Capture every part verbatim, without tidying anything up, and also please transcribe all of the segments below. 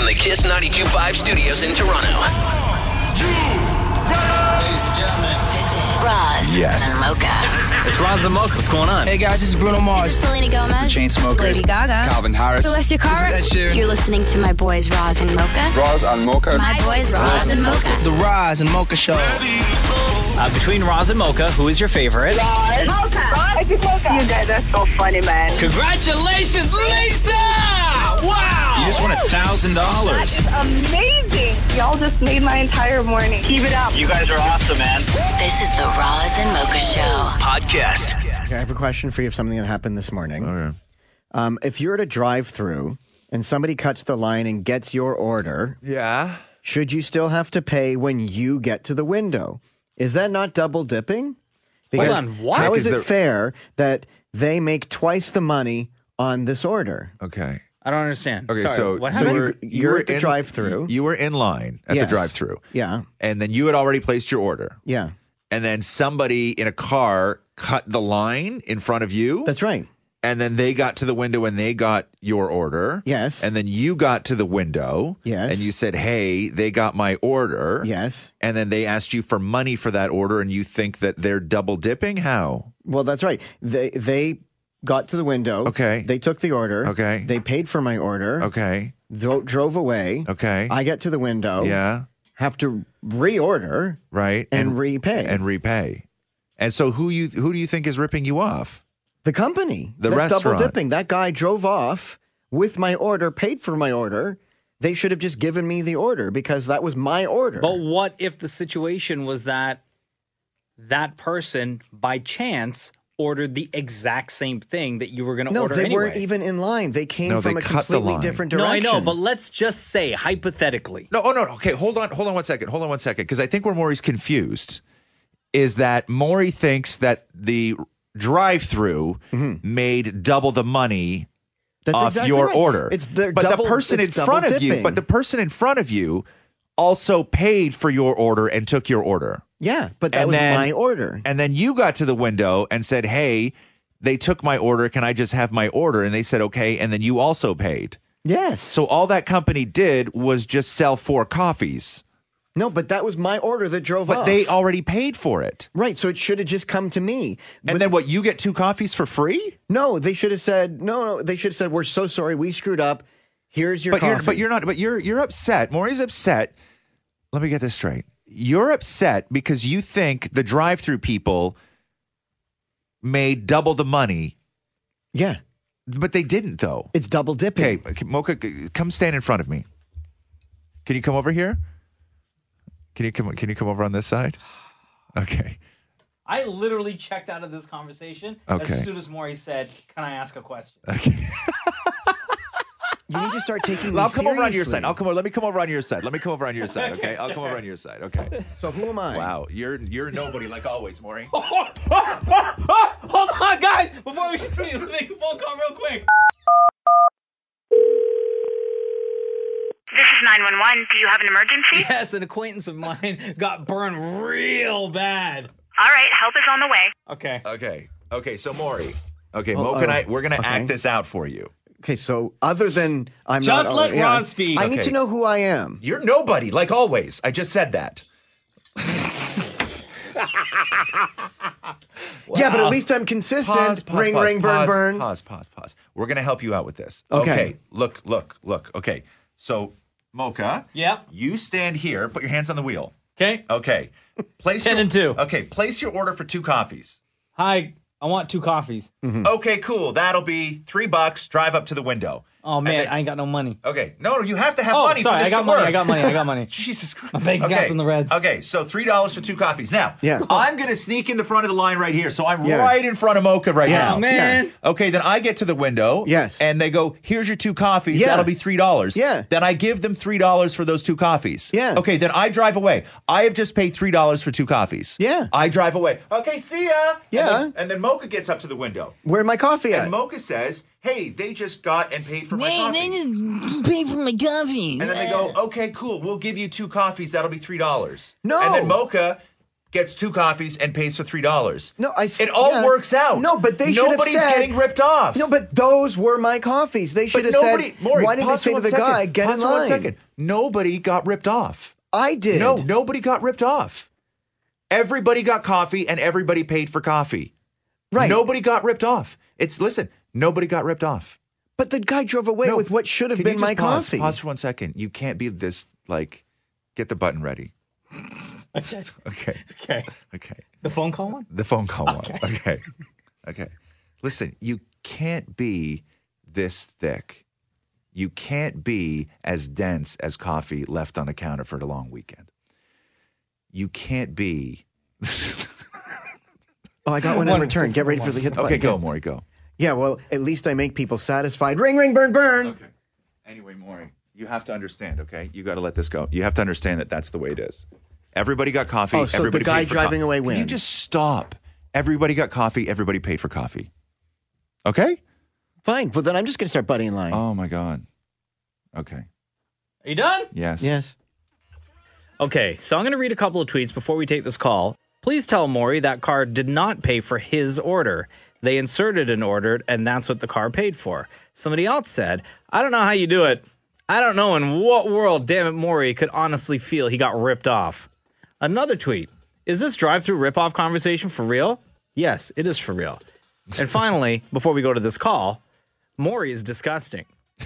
the Kiss ninety-two point five studios in Toronto. Ladies and gentlemen, This is Roz Yes. and Mocha. it's Roz and Mocha. What's going on? Hey guys, this is Bruno Mars. This is Selena Gomez. Chainsmokers. Lady Gaga. Calvin Harris. Celestia Cara. This is Ed Sheeran. You're listening to my boys Roz and Mocha. Roz and Mocha. My boys Roz and Mocha. The Roz and Mocha Show. Uh, between Roz and Mocha, who is your favorite? Mocha. Mocha. You guys are so funny, man. Congratulations, Lisa! Wow! You just won a thousand dollars. Amazing. Y'all just made my entire morning. Keep it up. You guys are awesome, man. This is the Roz and Mocha Show. Podcast. Okay, I have a question for you of something that happened this morning. Okay. Um, if you're at a drive-through and somebody cuts the line and gets your order, Yeah. should you still have to pay when you get to the window? Is that not double dipping? Because on, what? how is Is it there- fair that they make twice the money on this order? Okay. I don't understand. Okay, Sorry, so what so happened? you're- you're at the drive-through. You were in line at Yes. the drive-through. Yeah, And then you had already placed your order. yeah, And then somebody in a car cut the line in front of you. that's right. And then they got to the window and they got your order. Yes. And then you got to the window. Yes. And you said, hey, they got my order. Yes. And then they asked you for money for that order and you think that they're double dipping? How? Well, that's right. They they got to the window. Okay. They took the order. Okay. They paid for my order. Okay. Dro- drove away. Okay. I get to the window. Yeah. Have to reorder. Right. And repay. And repay. And so who you who do you think is ripping you off? The company. The That's restaurant. double dipping. That guy drove off with my order, paid for my order. They should have just given me the order because that was my order. But what if the situation was that that person, by chance, ordered the exact same thing that you were going to no, order they anyway? weren't even in line. They came No, from they a cut the completely line. different No, direction. I know, but let's just say, hypothetically. No, oh no, no. Okay, hold on, hold on one second. Hold on one second. Because I think where Maury's confused is that Maury thinks that the drive-through made double the money That's off exactly your right. order. It's the but double- the person in it's front of you, double-dipping. but the person in front of you also paid for your order and took your order. Yeah, but that And was then- my order. And then you got to the window and said, "Hey, they took my order. Can I just have my order?" And they said, "Okay." And then you also paid. Yes. So all that company did was just sell four coffees, No, but that was my order that drove but off. they already paid for it. Right, so it should have just come to me. And But then what? You get two coffees for free? no, they should have said no. No, they should have said we're so sorry, we screwed up. Here's your But coffee. you're, but you're not. But you're you're upset. Maury's upset. Let me get this straight. You're upset because you think the drive-through people made double the money, yeah, but they didn't, though. it's double dipping. Okay, Mocha, come stand in front of me. Can you come over here? Can you come? Can you come over on this side? Okay. I literally checked out of this conversation Okay. as soon as Maury said, "Can I ask a question?" Okay. You need to start taking. I'll these come over on your seriously. side. I'll come over. Let me come over on your side. Let me come over on your side. Okay. I'll come over on your side. Okay. So who am I? Wow. You're you're nobody like always, Maury. Hold on, guys! Before we continue, let me make a phone call real quick. This is nine one one. Do you have an emergency? Yes, an acquaintance of mine got burned real bad. All right, help is on the way. Okay. Okay. Okay. So Maury. Okay. Oh, Mocha and oh, I, we're gonna okay. act this out for you. Okay, so other than I'm Just not, let yeah, Roz speak. I need Okay. to know who I am. You're nobody like always. I just said that. Yeah, but at least I'm consistent. Pause, pause, ring, pause, ring, burn, pause, burn. Pause, pause, pause. We're going to help you out with this. Okay. Look, look, look. Okay. So, Mocha. Yep. You stand here. Put your hands on the wheel. Okay. Okay. Place Ten your, and two. Okay. Place your order for two coffees. Hi, I want two coffees. Okay, cool. That'll be three bucks. Drive up to the window. Oh man, then- I ain't got no money. Okay. No, no, you have to have Oh, money sorry, for this I got to money. work. I got money. I got money. Jesus Christ. My bank account's in the reds. Okay, so three dollars for two coffees. Now, Yeah. I'm going to sneak in the front of the line right here. So I'm Yeah. right in front of Mocha right Yeah. now. Oh man. Okay, then I get to the window. Yes. And they go, here's your two coffees. Yeah. That'll be three dollars. Yeah. Then I give them three dollars for those two coffees. Yeah. Okay, then I drive away. I have just paid three dollars for two coffees. Yeah. I drive away. Okay, see ya. Yeah. And then, and then Mocha gets up to the window. Where my coffee at? And Mocha says, hey, they just got and paid for my coffee. just pay for my coffee. And then they go, okay, cool. We'll give you two coffees. That'll be three dollars. No. And then Mocha gets two coffees and pays for three dollars. No, I. s- It all yeah. works out. No, but they should have Nobody's said getting ripped off. No, but those were my coffees. They should But have nobody, said. Maury, why did they pause say for to one the second. guy, "Get Pause in for one line"? second. Nobody got ripped off. I did. No, nobody got ripped off. Everybody got coffee and everybody paid for coffee. Right. Nobody got ripped off. It's listen. Nobody got ripped off. But the guy drove away No, with what should have can been you just my pause, coffee. Pause for one second. You can't be this like. Get the button ready. Okay. Okay. Okay. Okay. The phone call one? The phone call one. Okay. Okay. Listen, you can't be this thick. You can't be as dense as coffee left on the counter for the long weekend. You can't be. Oh, I got one in One- return. Get ready for the hit the Okay, button. go, Maury, go. Yeah, well, at least I make people satisfied. Ring, ring, burn, burn. Okay. Anyway, Maury, you have to understand, okay? You got to let this go. You have to understand that that's the way it is. Everybody got coffee. Oh, so the everybody guy paid for driving co- away Can you wins. just stop? Everybody got coffee. Everybody paid for coffee. Okay? Fine. Well, then I'm just going to start butting in line. Oh, my God. Okay. Are you done? Yes. Yes. Okay, so I'm going to read a couple of tweets before we take this call. Please tell Maury that car did not pay for his order. They inserted an order, and that's what the car paid for. Somebody else said, I don't know how you do it. I don't know in what world, damn it, Maury could honestly feel he got ripped off. Another tweet, is this drive-through rip-off conversation for real? Yes, it is for real. And finally, before we go to this call, Maury is disgusting.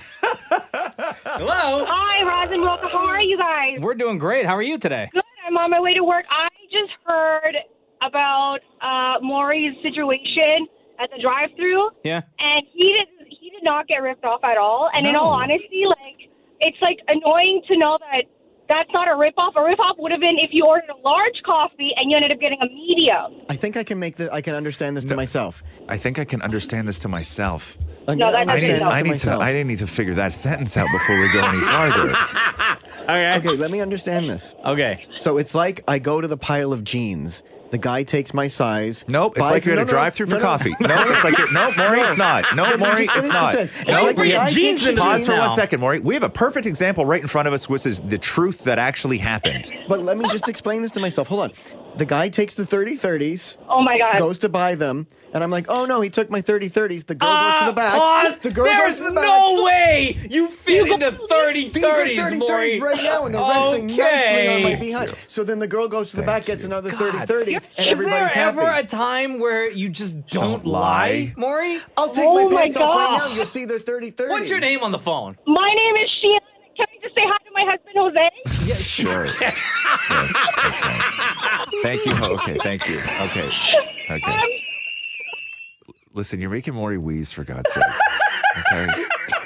Hello? Hi, Roz and Mocha. How are you guys? We're doing great. How are you today? Good. I'm on my way to work. I just heard about uh, Maury's situation at the drive-thru, Yeah. and he did he did not get ripped off at all. And in No. all honesty, like it's like annoying to know that that's not a rip-off. A rip-off would have been if you ordered a large coffee and you ended up getting a medium. I think I can make the. I can understand this to myself. I think I can understand this to myself. I'm No, gonna that's I okay, need, understand no. this I to need to. myself. I didn't need to figure that sentence out before we go any farther. Okay. Okay, let me understand this. Okay. So it's like I go to the pile of jeans. The guy takes my size. Nope, it's buys- like you're at no, a no, drive-through no, for no. coffee. No, it's like you're, no, Maury, it's not. No, Let me Maury, just it's finish not. this sentence. No, It's like bring the guy jeans takes into the Pause jeans for now. one second, Maury. We have a perfect example right in front of us, which is the truth that actually happened. But let me just explain this to myself. Hold on. The guy takes the thirty thirties, Oh my god! goes to buy them, and I'm like, oh no, he took my thirty thirties. The girl goes to the back. Pause. The girl There's goes to the back. no way you fit into thirty These are thirties, thirty Maury. thirties right now, and they're resting nicely on my Okay. behind. So then the girl goes to the back, gets another thirty God. thirty, and Is there everybody's ever happy. a time where you just don't, Don't lie. Maury? I'll take Oh my my pants off right God. now. You'll see they're thirty thirty. What's your name on the phone? My name is Sheila. Can I just say hi to my husband, Jose? Yeah, Sure. Yes. Okay. Thank you. Ho- Okay. Thank you. Okay. Okay. Listen, you're making Maury wheeze for God's sake. Okay.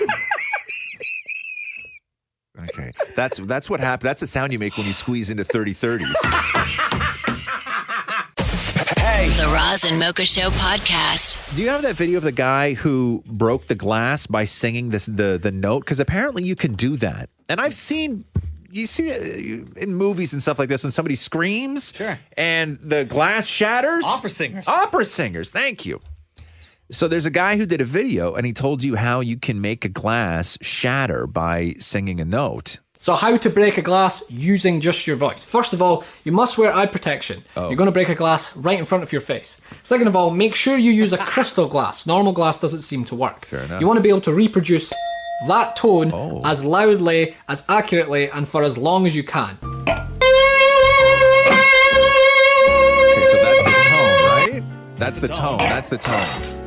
Okay. That's that's what happened. That's the sound you make when you squeeze into thirty thirties. The Roz and Mocha Show podcast. Do you have that video of the guy who broke the glass by singing this the the note? Because apparently you can do that, and I've seen. You see it in movies and stuff like this when somebody screams, Sure. and the glass shatters. Opera singers. Opera singers. Thank you. So there's a guy who did a video, and he told you how you can make a glass shatter by singing a note. So how to break a glass using just your voice. First of all, you must wear eye protection. Oh. You're going to break a glass right in front of your face. Second of all, make sure you use a crystal glass. Normal glass doesn't seem to work. Fair enough. You want to be able to reproduce that tone Oh. as loudly, as accurately, and for as long as you can. Okay, so that's the tone, right? That's the tone. That's the tone.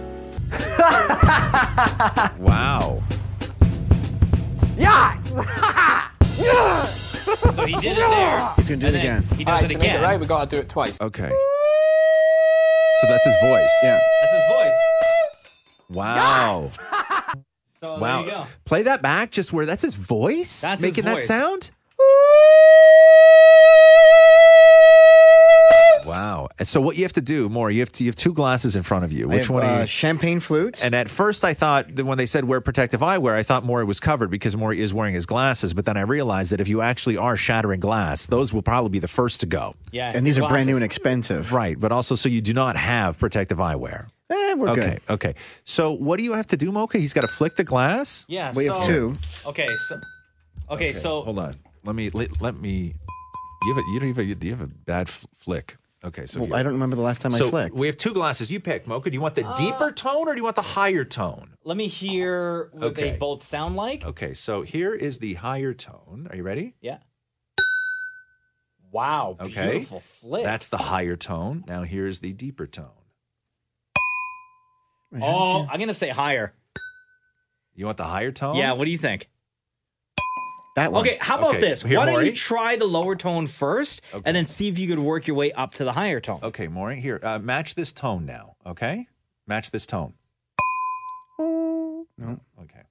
Wow. So he did it there. He's going to do and it then again. He does it to make again. it right, we got to do it twice. Okay. So that's his voice. Yeah. That's his voice. Wow. So Wow. there you go. Play that back just where that's his voice? That's his Making that voice. sound? Wow. And so what you have to do, Maury, you have to, you have two glasses in front of you. I Which have, one uh, are you? champagne flute. And at first I thought that when they said wear protective eyewear, I thought Maury was covered because Maury is wearing his glasses. But then I realized that if you actually are shattering glass, those will probably be the first to go. Yeah. and these are brand new and glasses. expensive. Right. But also, so you do not have protective eyewear. Eh, we're Okay. good. Okay. So what do you have to do, Mocha? He's got to flick the glass? Yeah. We have so- two. Okay. So. Okay. So. Hold on. Let me, let, let me, you have a, you don't even, you have a bad f- flick. Okay, so Well, here. I don't remember the last time I So flicked. we have two glasses. You pick, Mocha. Do you want the deeper tone or do you want the higher tone? Let me hear what Okay. they both sound like. Okay, so here is the higher tone. Are you ready? Yeah. Wow, Okay. beautiful flick. That's the higher tone. Now here's the deeper tone. Wait, how did Oh, you- I'm gonna say higher. You want the higher tone? Yeah, what do you think? that one. Okay, how about Okay, this? here, Why don't Maury. you try the lower tone first, Okay. and then see if you could work your way up to the higher tone? Okay, Maury, here, uh, match this tone now, okay? Match this tone. No. Okay.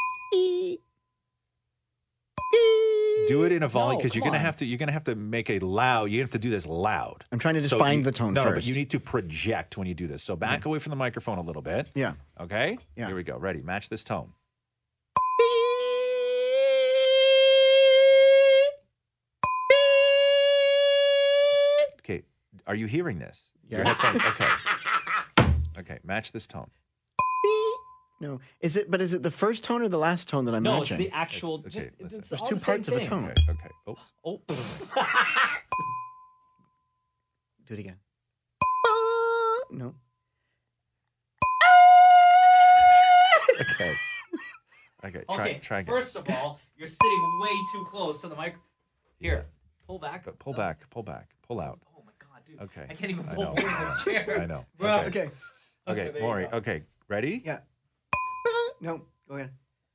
Do it in a volume No, because you're come gonna on. have to. You're gonna have to make a loud. You have to do this loud. I'm trying to just So find you- the tone no, No, but first. you need to project when you do this. So back away from the microphone a little bit. Yeah. Okay. Yeah. Here we go. Ready? Match this tone. Okay. Are you hearing this? Your Yes. headphones- Okay. Okay. Match this tone. No. Is it? But is it the first tone or the last tone that I'm No, matching? it's the actual. It's- just, okay, it's, listen. it's There's all two the same parts of a thing. tone. Okay. Okay. Oops. Oh, Do it again. No. Okay. Okay. Try. okay. Try again. First of all, you're sitting way too close to the mic. Here, pull back. But pull back. Pull back. Pull out. Oh my god, dude. Okay. I can't even I pull know. more in this chair. I know. Bro. Okay. Okay. Okay, Okay. there you Maury. go. Okay. Ready? Yeah. No. Go ahead.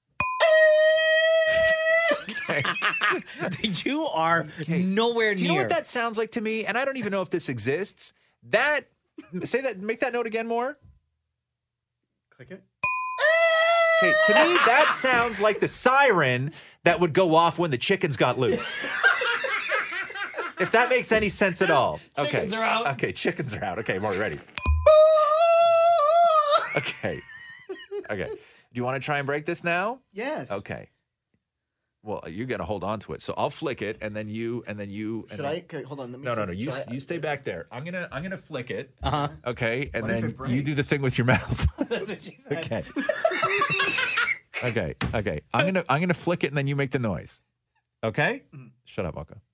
You are nowhere Do you near. know what that sounds like to me? And I don't even know if this exists. That say that. Make that note again more. Click it. Okay. To me, that sounds like the siren that would go off when the chickens got loose. If that makes any sense at all. Okay. Chickens are out. Okay. Chickens are out. Okay. Maury, ready? Okay. Okay. Do you want to try and break this now? Yes. Okay. Well, you got to hold on to it. So I'll flick it, and then you, and then you. And Should then, I? Okay, hold on. Let me. No, see no, if- no. You, should I- you stay back there. I'm gonna, I'm gonna flick it. Uh huh. Okay, and What if then it breaks? you do the thing with your mouth. That's what she said. Okay. Okay. Okay. I'm gonna, I'm gonna flick it, and then you make the noise. Okay. Mm-hmm. Shut up, Mocha.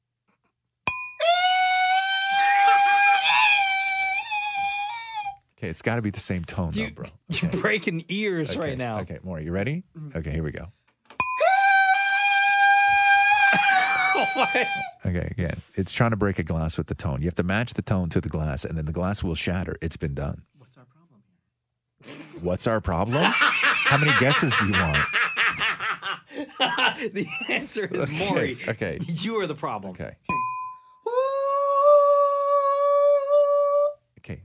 Okay, it's got to be the same tone, You, though, bro. You're Okay. breaking ears Okay, right now. Okay, Maury, you ready? Mm-hmm. Okay, here we go. What? Okay, again, it's trying to break a glass with the tone. You have to match the tone to the glass, and then the glass will shatter. It's been done. What's our problem here? What's our problem? How many guesses do you want? The answer is Okay, Maury. okay. You are the problem. Okay. Okay.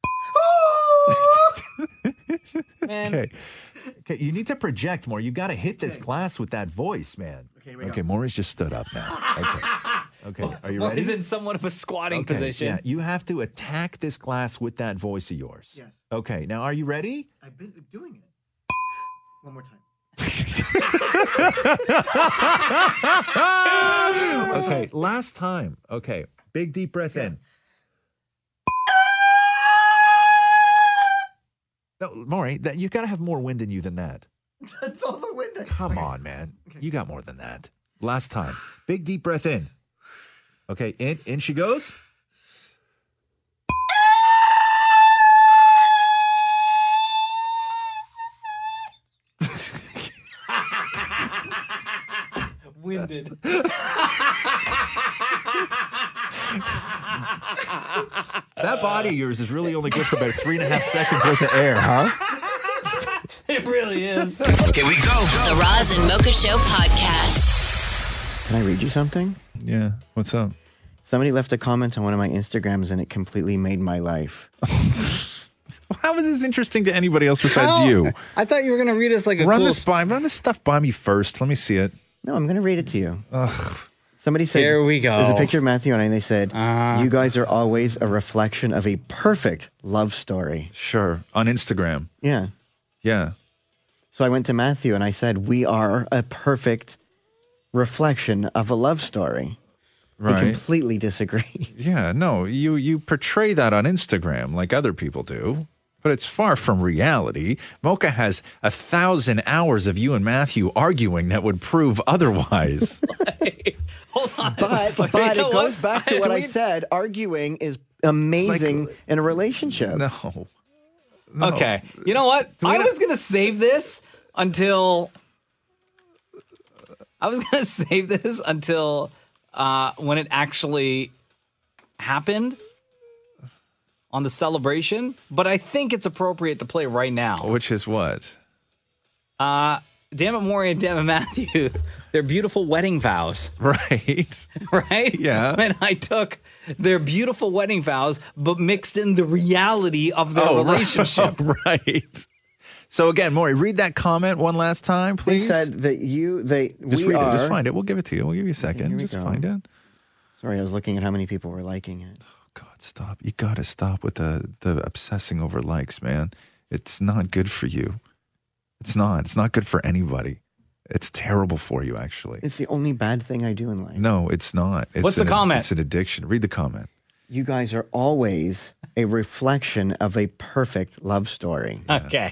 Man. Okay. Okay, you need to project more. You got to hit this glass with that voice, man. Okay, here we Okay, go. Maury's just stood up now. Okay. Okay, are you Well, ready? he's in somewhat of a squatting Okay, position. Yeah, you have to attack this glass with that voice of yours. Yes. Okay, now are you ready? I've been doing it. One more time. Okay, last time. Okay, big deep breath in. No, Maury, that you got to have more wind in you than that. That's all the wind. I- Come on, man. You got more than that. Last time. Big deep breath in. Okay, in in she goes. Winded. That body of yours is really only good for about three and a half seconds worth of air, huh? It really is. Here we go. The Roz and Mocha Show podcast. Can I read you something? Yeah. What's up? Somebody left a comment on one of my Instagrams and it completely made my life. How is this interesting to anybody else besides How- you? I thought you were going to read us like a Run cool this by run this stuff by me first. Let me see it. No, I'm going to read it to you. Somebody said, Here we go. There's a picture of Matthew and I, and they said, Uh-huh. you guys are always a reflection of a perfect love story. Sure. On Instagram. Yeah. Yeah. So I went to Matthew and I said, we are a perfect reflection of a love story. We Right. completely disagree. Yeah, no, you you portray that on Instagram like other people do, but it's far from reality. Mocha has a thousand hours of you and Matthew arguing that would prove otherwise. Hold on. But, But but you know it goes what? back to what Do I we- said. Arguing is amazing Like- in a relationship. No. No. Okay. You know what? we I not- was going to save this until. I was going to save this until uh, when it actually happened on the celebration, but I think it's appropriate to play right now. Which is what? Uh, Damn it, Maury and Damn it, Matthew. Their beautiful wedding vows. Right. Right? Yeah. And I took their beautiful wedding vows, but mixed in the reality of their Oh, right. relationship. Right. So again, Maury, read that comment one last time, They please. said that you, they, just we read are. it. Just find it. We'll give it to you. We'll give you a second. here we Just go. find it. Sorry, I was looking at how many people were liking it. God, stop. You got to stop with the, the obsessing over likes, man. It's not good for you. It's not. It's not good for anybody. It's terrible for you, actually. It's the only bad thing I do in life. No, it's not. It's What's the an, comment? It's an addiction. Read the comment. You guys are always a reflection of a perfect love story. Okay.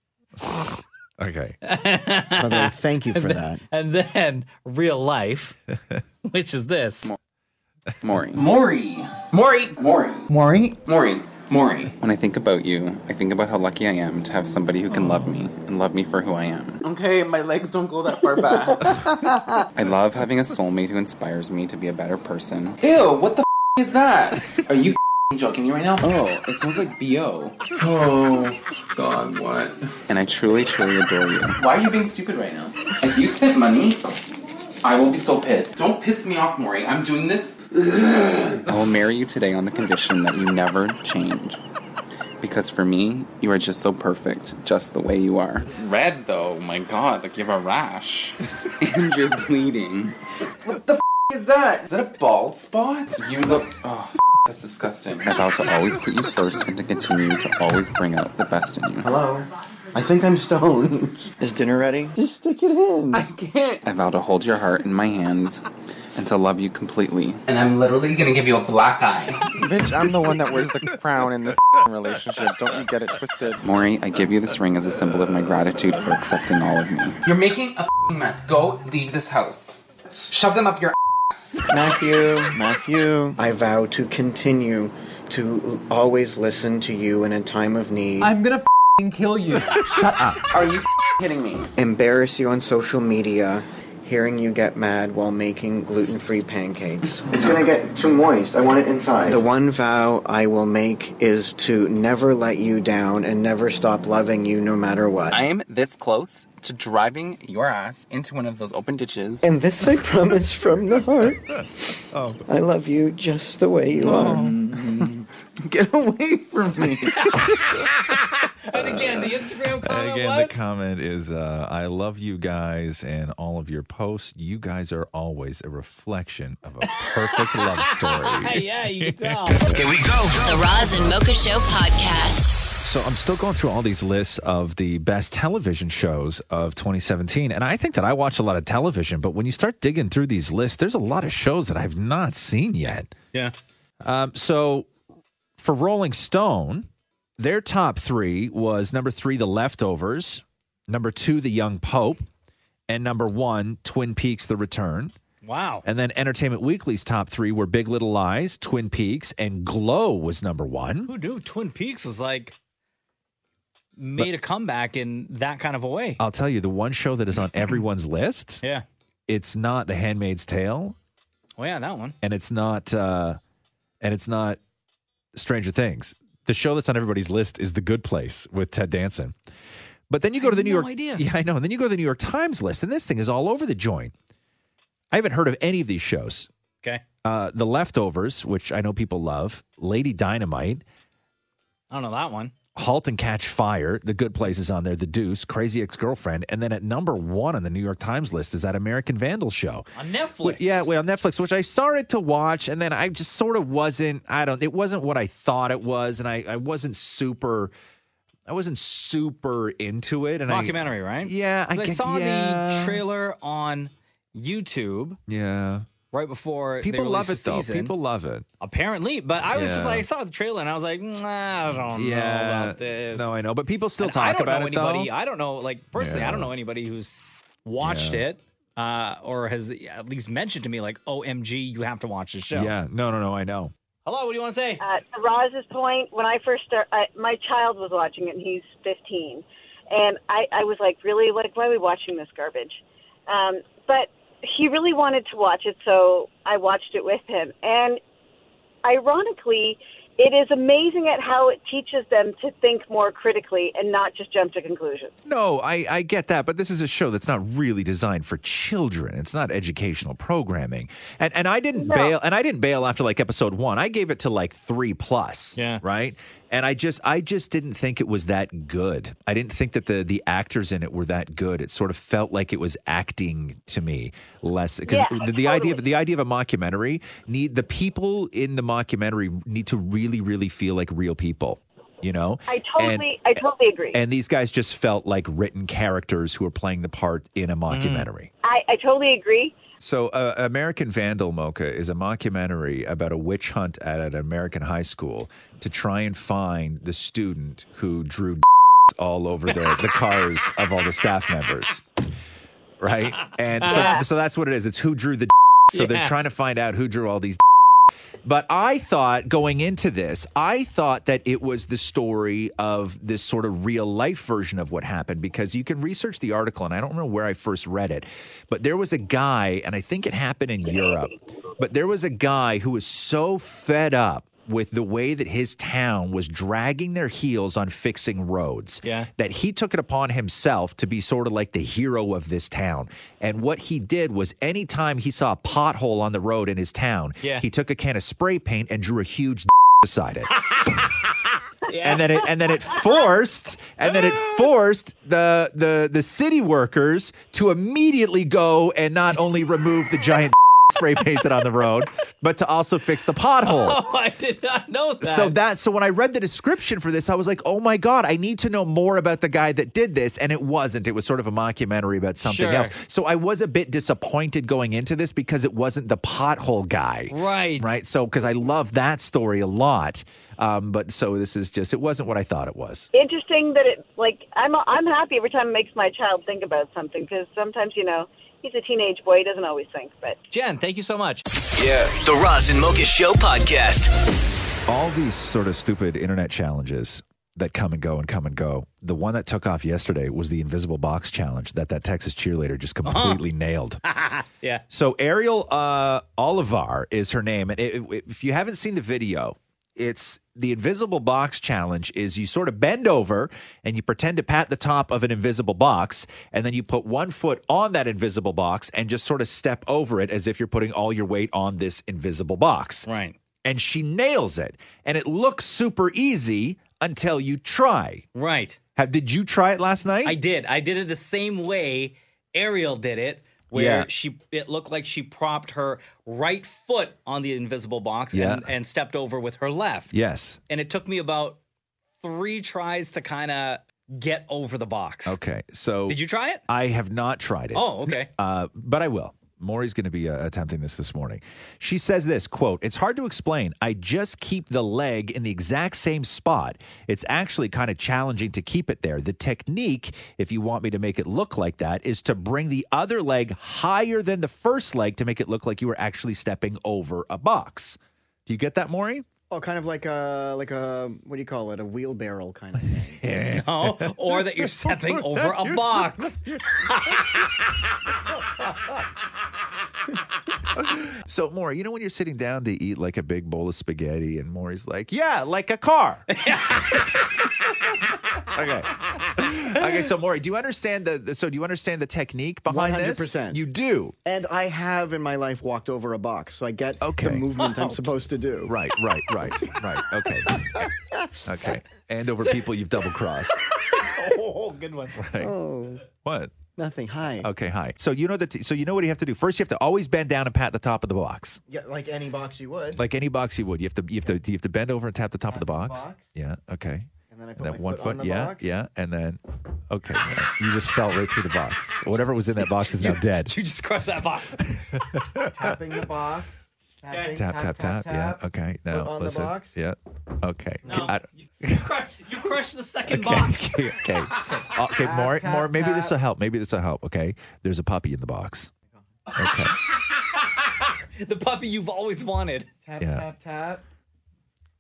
Okay. By the way, thank you for that. And then real life, which is this. Maury. Maury. Maury. Maury. Maury. Maury. Maury. When I think about you, I think about how lucky I am to have somebody who can love me and love me for who I am. Okay, my legs don't go that far back. I love having a soulmate who inspires me to be a better person. Ew, what the f*** is that? Are you f***ing joking me right now? Oh, it smells like B O. Oh, God, what? And I truly, truly adore you. Why are you being stupid right now? If you spent money, I will be so pissed. Don't piss me off, Maury. I'm doing this. I will marry you today on the condition that you never change. Because for me, you are just so perfect, just the way you are. It's red, though. My God, like you have a rash. And you're bleeding. What the f*** is that? Is that a bald spot? You look... Oh, f- that's disgusting. I vow to always put you first and to continue to always bring out the best in you. Hello? I think I'm stoned. Is dinner ready? Just stick it in. I can't. I vow to hold your heart in my hands and to love you completely. And I'm literally gonna give you a black eye. Bitch, I'm the one that wears the crown in this relationship. Don't you get it twisted. Maury, I give you this ring as a symbol of my gratitude for accepting all of me. You're making a mess. Go leave this house. Shove them up your ass. Matthew, Matthew, I vow to continue to always listen to you in a time of need. I'm gonna f***ing kill you. Shut up. Are you f***ing kidding me? Embarrass you on social media, hearing you get mad while making gluten-free pancakes. It's gonna get too moist. I want it inside. The one vow I will make is to never let you down and never stop loving you no matter what. I am this close to driving your ass into one of those open ditches. And this I promise from the heart. Oh. I love you just the way you are. Get away from me. And again, the Instagram comment Again, was... the comment is, uh, I love you guys and all of your posts. You guys are always a reflection of a perfect love story. Yeah, you can tell. Here we go. The Roz and Mocha Show podcast. So I'm still going through all these lists of the best television shows of twenty seventeen. And I think that I watch a lot of television, but when you start digging through these lists, there's a lot of shows that I've not seen yet. Yeah. Um, so for Rolling Stone, their top three was number three, The Leftovers, number two, The Young Pope, and number one, Twin Peaks, The Return. Wow. And then Entertainment Weekly's top three were Big Little Lies, Twin Peaks, and Glow was number one. Who knew Twin Peaks was like made a comeback in that kind of a way? I'll tell you, the one show that is on everyone's list, Yeah. it's not The Handmaid's Tale, Oh yeah, that one. and it's not uh, and it's not Stranger Things. The show that's on everybody's list is The Good Place with Ted Danson. But then you go to the New no York idea. Yeah, I know. And then you go to the New York Times list, and this thing is all over the joint. I haven't heard of any of these shows. Okay. Uh, The Leftovers, which I know people love, Lady Dynamite, I don't know that one. Halt and Catch Fire, The Good Place is on there, The Deuce, Crazy Ex-Girlfriend, and then at number one on the New York Times list is that American Vandal show. On Netflix. Wh- Yeah, well, on Netflix, which I started to watch, and then I just sort of wasn't, I don't, it wasn't what I thought it was, and I, I wasn't super, I wasn't super into it. And Documentary, I, right? Yeah. 'Cause I, get- saw yeah, the trailer on YouTube Yeah. right before People they love released it, the though. season. People love it. Apparently, but I was just Yeah. like, I saw the trailer and I was like, nah, I don't know Yeah. about this. No, I know, but people still And talk I don't about know it, anybody. though. I don't know, like personally, I don't Yeah. know anybody who's watched Yeah. it uh, or has at least mentioned to me, like, O M G, you have to watch this show. Yeah. No, no, no, I know. Hello, what do you want to say? Uh, to Roz's point, when I first started, my child was watching it, and he's fifteen. And I, I was like, really? Like, why are we watching this garbage? Um, but he really wanted to watch it, so I watched it with him. And ironically, it is amazing at how it teaches them to think more critically and not just jump to conclusions. No, I, I get that, but this is a show that's not really designed for children. It's not educational programming. And and I didn't No. bail and I didn't bail after like episode one. I gave it to like three plus. Yeah. Right? And I just I just didn't think it was that good. I didn't think that the the actors in it were that good. It sort of felt like it was acting to me less because Yeah, the, the totally. idea of the idea of a mockumentary need the people in the mockumentary need to really, really feel like real people. You know? I totally, I totally agree. And these guys just felt like written characters who were playing the part in a mockumentary. I, I totally agree. So, uh, American Vandal, Mocha, is a mockumentary about a witch hunt at an American high school to try and find the student who drew all over the, the cars of all the staff members. Right? And so, Yeah. so that's what it is. It's who drew the So they're Yeah. trying to find out who drew all these. But I thought going into this, I thought that it was the story of this sort of real life version of what happened because you can research the article, and I don't know where I first read it, but there was a guy, and I think it happened in Europe, but there was a guy who was so fed up with the way that his town was dragging their heels on fixing roads Yeah. that he took it upon himself to be sort of like the hero of this town. And what he did was anytime he saw a pothole on the road in his town, Yeah. he took a can of spray paint and drew a huge beside it. And then it and then it forced and then it forced the the the city workers to immediately go and not only remove the giant spray painted on the road, but to also fix the pothole. Oh, I did not know that. So that so when I read the description for this, I was like, oh my God, I need to know more about the guy that did this. And it wasn't. It was sort of a mockumentary about something Sure. else. So I was a bit disappointed going into this because it wasn't the pothole guy. Right. Right. So because I love that story a lot. Um, but so this is just, it wasn't what I thought it was. Interesting that it, like, I'm I'm happy every time it makes my child think about something because sometimes, you know, he's a teenage boy, he doesn't always think, but. Jen, thank you so much. Yeah. The Roz and Mocha Show podcast. All these sort of stupid internet challenges that come and go and come and go. The one that took off yesterday was the invisible box challenge that that Texas cheerleader just completely nailed. Yeah. So Ariel uh, Olivar is her name. And it, it, if you haven't seen the video, it's the invisible box challenge is you sort of bend over and you pretend to pat the top of an invisible box, and then you put one foot on that invisible box and just sort of step over it as if you're putting all your weight on this invisible box. Right. And she nails it. And it looks super easy until you try. Right. Have, did you try it last night? I did. I did it the same way Ariel did it, where Yeah. she it looked like she propped her right foot on the invisible box Yeah. and, and stepped over with her left. Yes. And it took me about three tries to kind of get over the box. Okay. So Did you try it? I have not tried it. Oh, okay. Uh, but I will. Maury's going to be uh, attempting this this morning. She says this, quote, "It's hard to explain. I just keep the leg in the exact same spot. It's actually kind of challenging to keep it there. The technique, if you want me to make it look like that, is to bring the other leg higher than the first leg to make it look like you were actually stepping over a box." Do you get that, Maury? Oh, kind of like a like a what do you call it? A wheelbarrow kind of thing. No, or that you're stepping over a box. So, Maury, you know when you're sitting down to eat like a big bowl of spaghetti and Maury's like, yeah, like a car. Okay. Okay, so Maury, do you understand the so do you understand the technique behind one hundred this? percent. You do. And I have in my life walked over a box, so I get Okay. the movement I'm supposed to do. Right, right, right, right. Okay. Okay. And over people you've double crossed. Oh, good one. Right. Oh, What? nothing. Hi. Okay, hi. So you know that so you know what you have to do. First you have to always bend down and pat the top of the box. Yeah, like any box you would. Like any box you would. You have to you have to you have to bend over and tap the top of the box. box. Yeah, okay. And then I And put then my one foot, foot, on the yeah, box. yeah, and then okay, yeah. You just fell right through the box. Whatever was in that box is now dead. You just crushed that box. Tapping the box. Tapping, Tap, tap, tap. Yeah. Okay. Now Foot on the listen. box. Yeah. Okay. No, I- you, crushed, you crushed the second okay. box. Okay. Okay. Okay. Tap, More. tap, More. Maybe this tap. will help. Maybe this will help. Okay. There's a puppy in the box. Okay. The puppy you've always wanted. Tap, Yeah. tap, tap.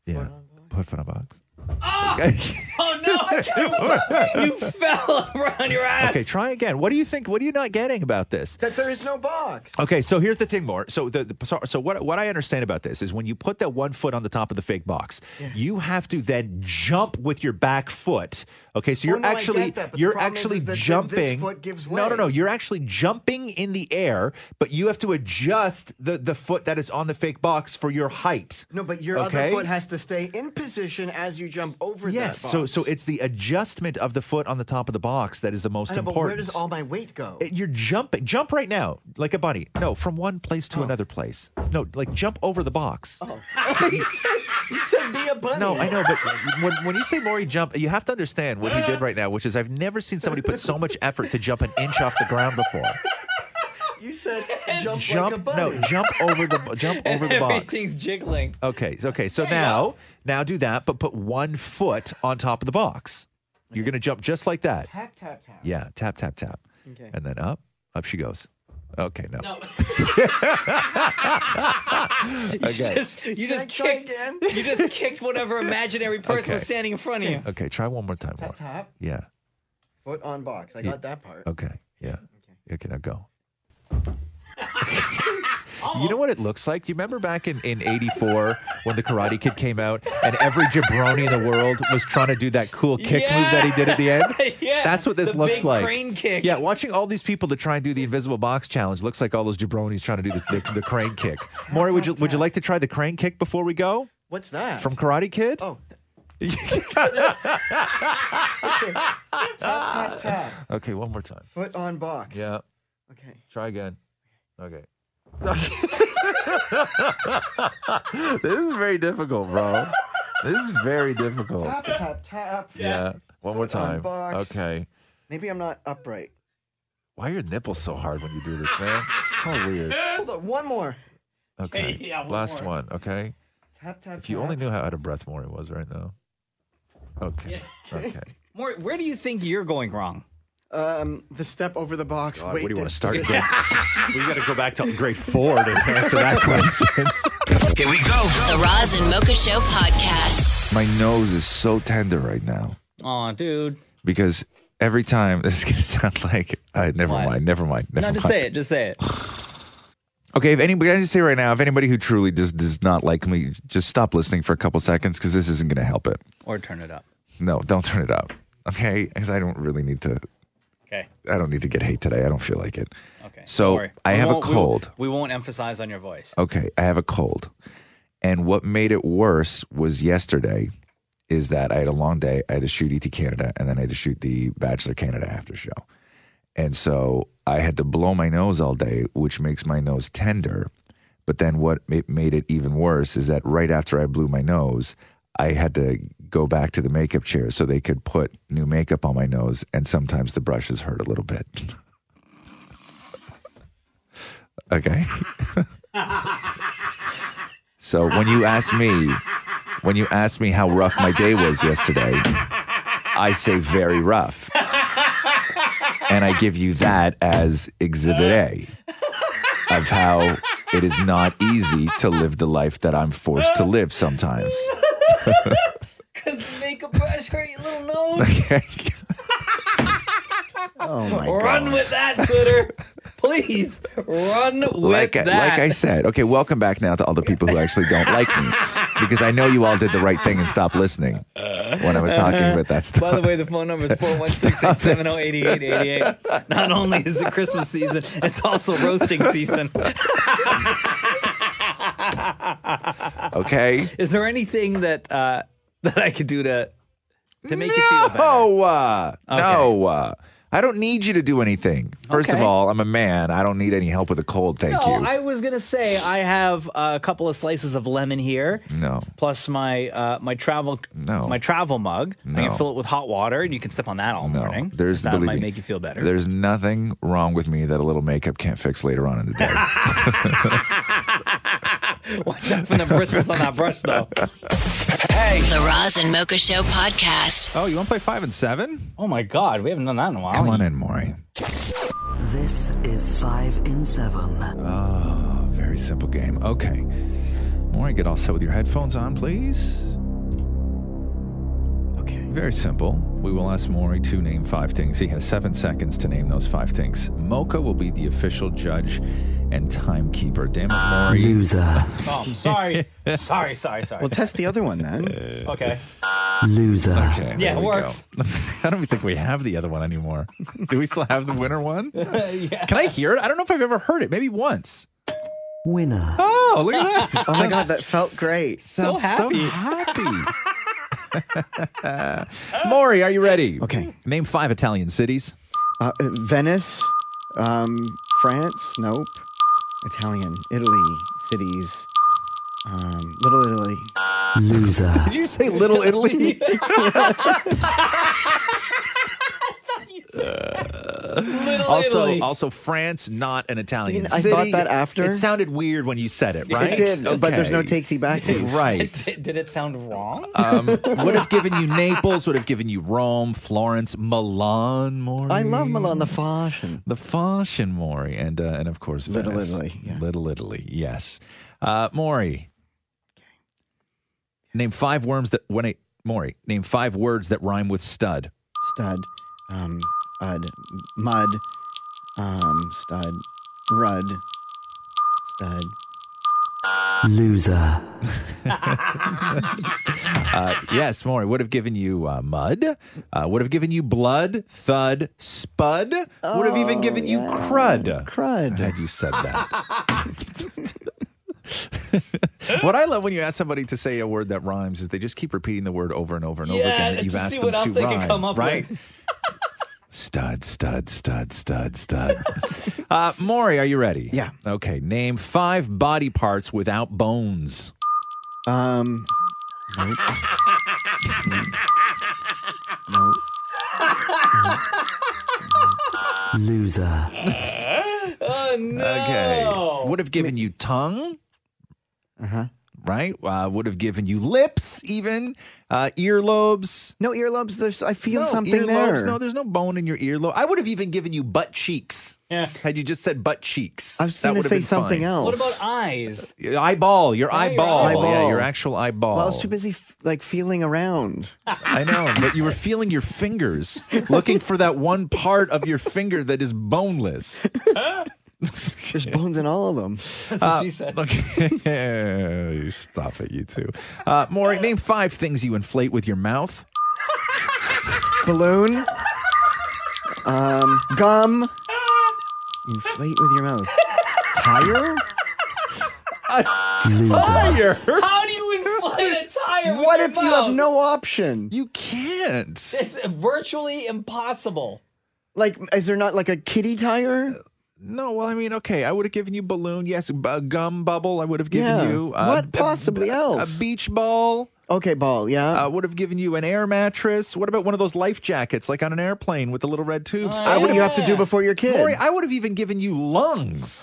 Yeah. Put foot on box. Oh, oh no! You, you fell right on your ass. Okay, try again. What do you think? What are you not getting about this? That there is no box. Okay, so here's the thing, more. So the, the so, so what what I understand about this is when you put that one foot on the top of the fake box, Yeah. you have to then jump with your back foot. Okay, so you're Oh, no, I actually get that, but the you're problem is- actually is that th- jumping. this foot gives No, no, way. no. You're actually jumping in the air, but you have to adjust the the foot that is on the fake box for your height. No, but your Okay? other foot has to stay in position as you jump over Yes, that box. so so it's the adjustment of the foot on the top of the box that is the most I know, but important. where does all my weight go? It- You're jumping. Jump right now, like a bunny. No, from one place to another place. No, like jump over the box. Oh. you, said, you said be a bunny. No, I know, but when, when you say Maury jump, you have to understand what he did right now, which is I've never seen somebody put so much effort to jump an inch off the ground before. You said jump, Jump, like a bunny. no, jump over the jump over the box. Everything's jiggling. Okay, so- okay. So There you now, go. now do that, but put one foot on top of the box. You're gonna jump just like that. Tap, tap, tap. Yeah, tap, tap, tap, Okay. and then up, up she goes. Okay, no. No. Okay. You just, you Can just I try kicked. again? You just kicked whatever imaginary person was Okay. standing in front of you. Okay, try one more time. Tap, More. tap. Yeah. Foot on box. I Yeah. got that part. Okay. Yeah. Okay, now go. You know what it looks like? You remember back in, in eighty-four when the Karate Kid came out and every jabroni in the world was trying to do that cool kick Yeah. move that he did at the end? Yeah, That's what this the looks big like. crane kick. Yeah, watching all these people to try and do the invisible box challenge looks like all those jabronis trying to do the, the, the crane kick. Maury, would you would you like to try the crane kick before we go? What's that? From Karate Kid? Oh. Tap, tap, tap. Okay, one more time. Foot on box. Yeah. Okay. Try again. Okay. This is very difficult, bro. This is very difficult. Tap, tap, tap. Yeah. One more Foot on time. box. Okay. Maybe I'm not upright. Why are your nipples so hard when you do this, man? It's so weird. Hold on. One more. Okay. Yeah, one Last more. one. Okay. Tap, tap, If you tap. only knew how out of breath Maury was right now. Okay. Okay. More, where do you think you're going wrong? Um, the step over the box. God, weight what do you want to dis- start again? We got to go back to grade four to answer that question. Here we go. The Roz and Mocha Show podcast. My nose is so tender right now Aw, dude. because every time this is going to sound like uh, never What? mind, never mind, never No, mind. just say it. Just say it. Okay, if anybody, I just say right now, if anybody who truly just does not like me, just stop listening for a couple seconds because this isn't going to help it. Or turn it up. No, don't turn it up. Okay, because I don't really need to. Okay. I don't need to get hate today. I don't feel like it. Okay. So Don't worry. I We have a won't- we- cold. We, won't emphasize on your voice. Okay, I have a cold. And what made it worse was yesterday is that I had a long day. I had to shoot E T Canada and then I had to shoot the Bachelor Canada after show. And so I had to blow my nose all day, which makes my nose tender. But then what ma- made it even worse is that right after I blew my nose, I had to go back to the makeup chair so they could put new makeup on my nose. And sometimes the brushes hurt a little bit. Okay. So when you ask me, when you ask me how rough my day was yesterday, I say very rough. And I give you that as exhibit A of how it is not easy to live the life that I'm forced to live sometimes. Because the makeup brush hurt your little nose. Oh my Run God. with that, Twitter. Please run with Like I, that. like I said, okay, welcome back now to all the people who actually don't like me. Because I know you all did the right thing and stopped listening when I was talking about that stuff. By the way, the phone number is four one six, eight seven zero, eight eight eight eight. Not only is it Christmas season, it's also roasting season. Okay. Is there anything that uh, that I could do to to make you feel better? No, uh, Okay. no. Uh, I don't need you to do anything. First of Okay. all, I'm a man. I don't need any help with a cold. Thank no, you. I was gonna say I have a couple of slices of lemon here. No. Plus my uh, my travel No. my travel mug. I No. can fill it with hot water, and you can sip on that all No, morning. there's that believe might me, make you feel better. There's nothing wrong with me that a little makeup can't fix later on in the day. Watch out for the bristles on that brush, though. Hey. The Roz and Mocha Show podcast. Oh, you want to play five and seven? Oh my God, we haven't done that in a while. Come on in, Maury. This is five in seven. Oh, very simple game. Okay. Maury, get all set with your headphones on, please. Very simple. We will ask Maury to name five things. He has seven seconds to name those five things. Mocha will be the official judge and timekeeper. Damn it, Maury. Loser. Oh, I'm sorry. sorry, sorry, sorry. Well, test the other one then. Okay. Loser. Okay, Yeah, there it we works. go. I don't even think we have the other one anymore. Do we still have the winner one? Yeah. Can I hear it? I don't know if I've ever heard it. Maybe once. Winner. Oh, look at that. Oh my God, that felt great. So Sounds happy. So happy. Maury, are you ready? Okay. Name five Italian cities. Uh, uh, Venice, um, France, nope. Italian, Italy, cities, um, Little Italy. Loser. Did you say Little Italy? Little also, Italy. also France, not an Italian You know, I city. thought that after. It sounded weird when you said it, right? It did, but there's no Okay. takesy backsies. Right. Did, did it sound wrong? Um, would have given you Naples, would have given you Rome, Florence, Milan, Maury. I love Milan, the fashion. The fashion, Maury, and uh, and of course Little Venice. Italy, yeah. Little Italy, yes. Uh, Maury, name five worms that when a Maury, name five words that rhyme with stud. Stud, um, ud, mud, um, stud, rud, stud. Loser. uh, yes, Maury would have given you uh, mud, uh, would have given you blood, thud, spud, would have even given you crud. Crud. Had you said that. What I love when you ask somebody to say a word that rhymes is they just keep repeating the word over and over and over Yeah, again that you've to asked see them what to else they can rhyme, come up right? with. Stud, stud, stud, stud, stud. uh, Maury, are you ready? Yeah. Okay. Name five body parts without bones. Um, nope. Nope. Loser. Oh, no. Okay. Would have given you tongue. Uh-huh. Right? Uh, would have given you lips, even uh, earlobes. No earlobes. There's. I feel No, something earlobes. there. No, there's no bone in your earlobe. I would have even given you butt cheeks. Yeah. Had you just said butt cheeks. I was That going to would have say been something fine. else. What about eyes? Your eyeball, your Yeah, your eyeball. eyeball. Yeah, your actual eyeball. Well, I was too busy f- like feeling around. I know, but you were feeling your fingers, looking for that one part of your finger that is boneless. There's bones in all of them. That's what she said. Okay. Stop it, you two. Uh, Maury, name five things you inflate with your mouth. Balloon. Um, gum. Inflate with your mouth. Tire. Loser. Tire. How do you inflate a tire? with What your if you have mouth? no option? You can't. It's virtually impossible. Like, is there not like a kitty tire? No, well, I mean, okay, I would have given you balloon. Yes, a gum bubble. I would have given Yeah. you. What possibly a, else? A beach ball. Okay, ball. Yeah. I uh, would have given you an air mattress. What about one of those life jackets, like on an airplane with the little red tubes? Oh, Uh, what do you have to do before your kid? Maury, I would have even given you lungs.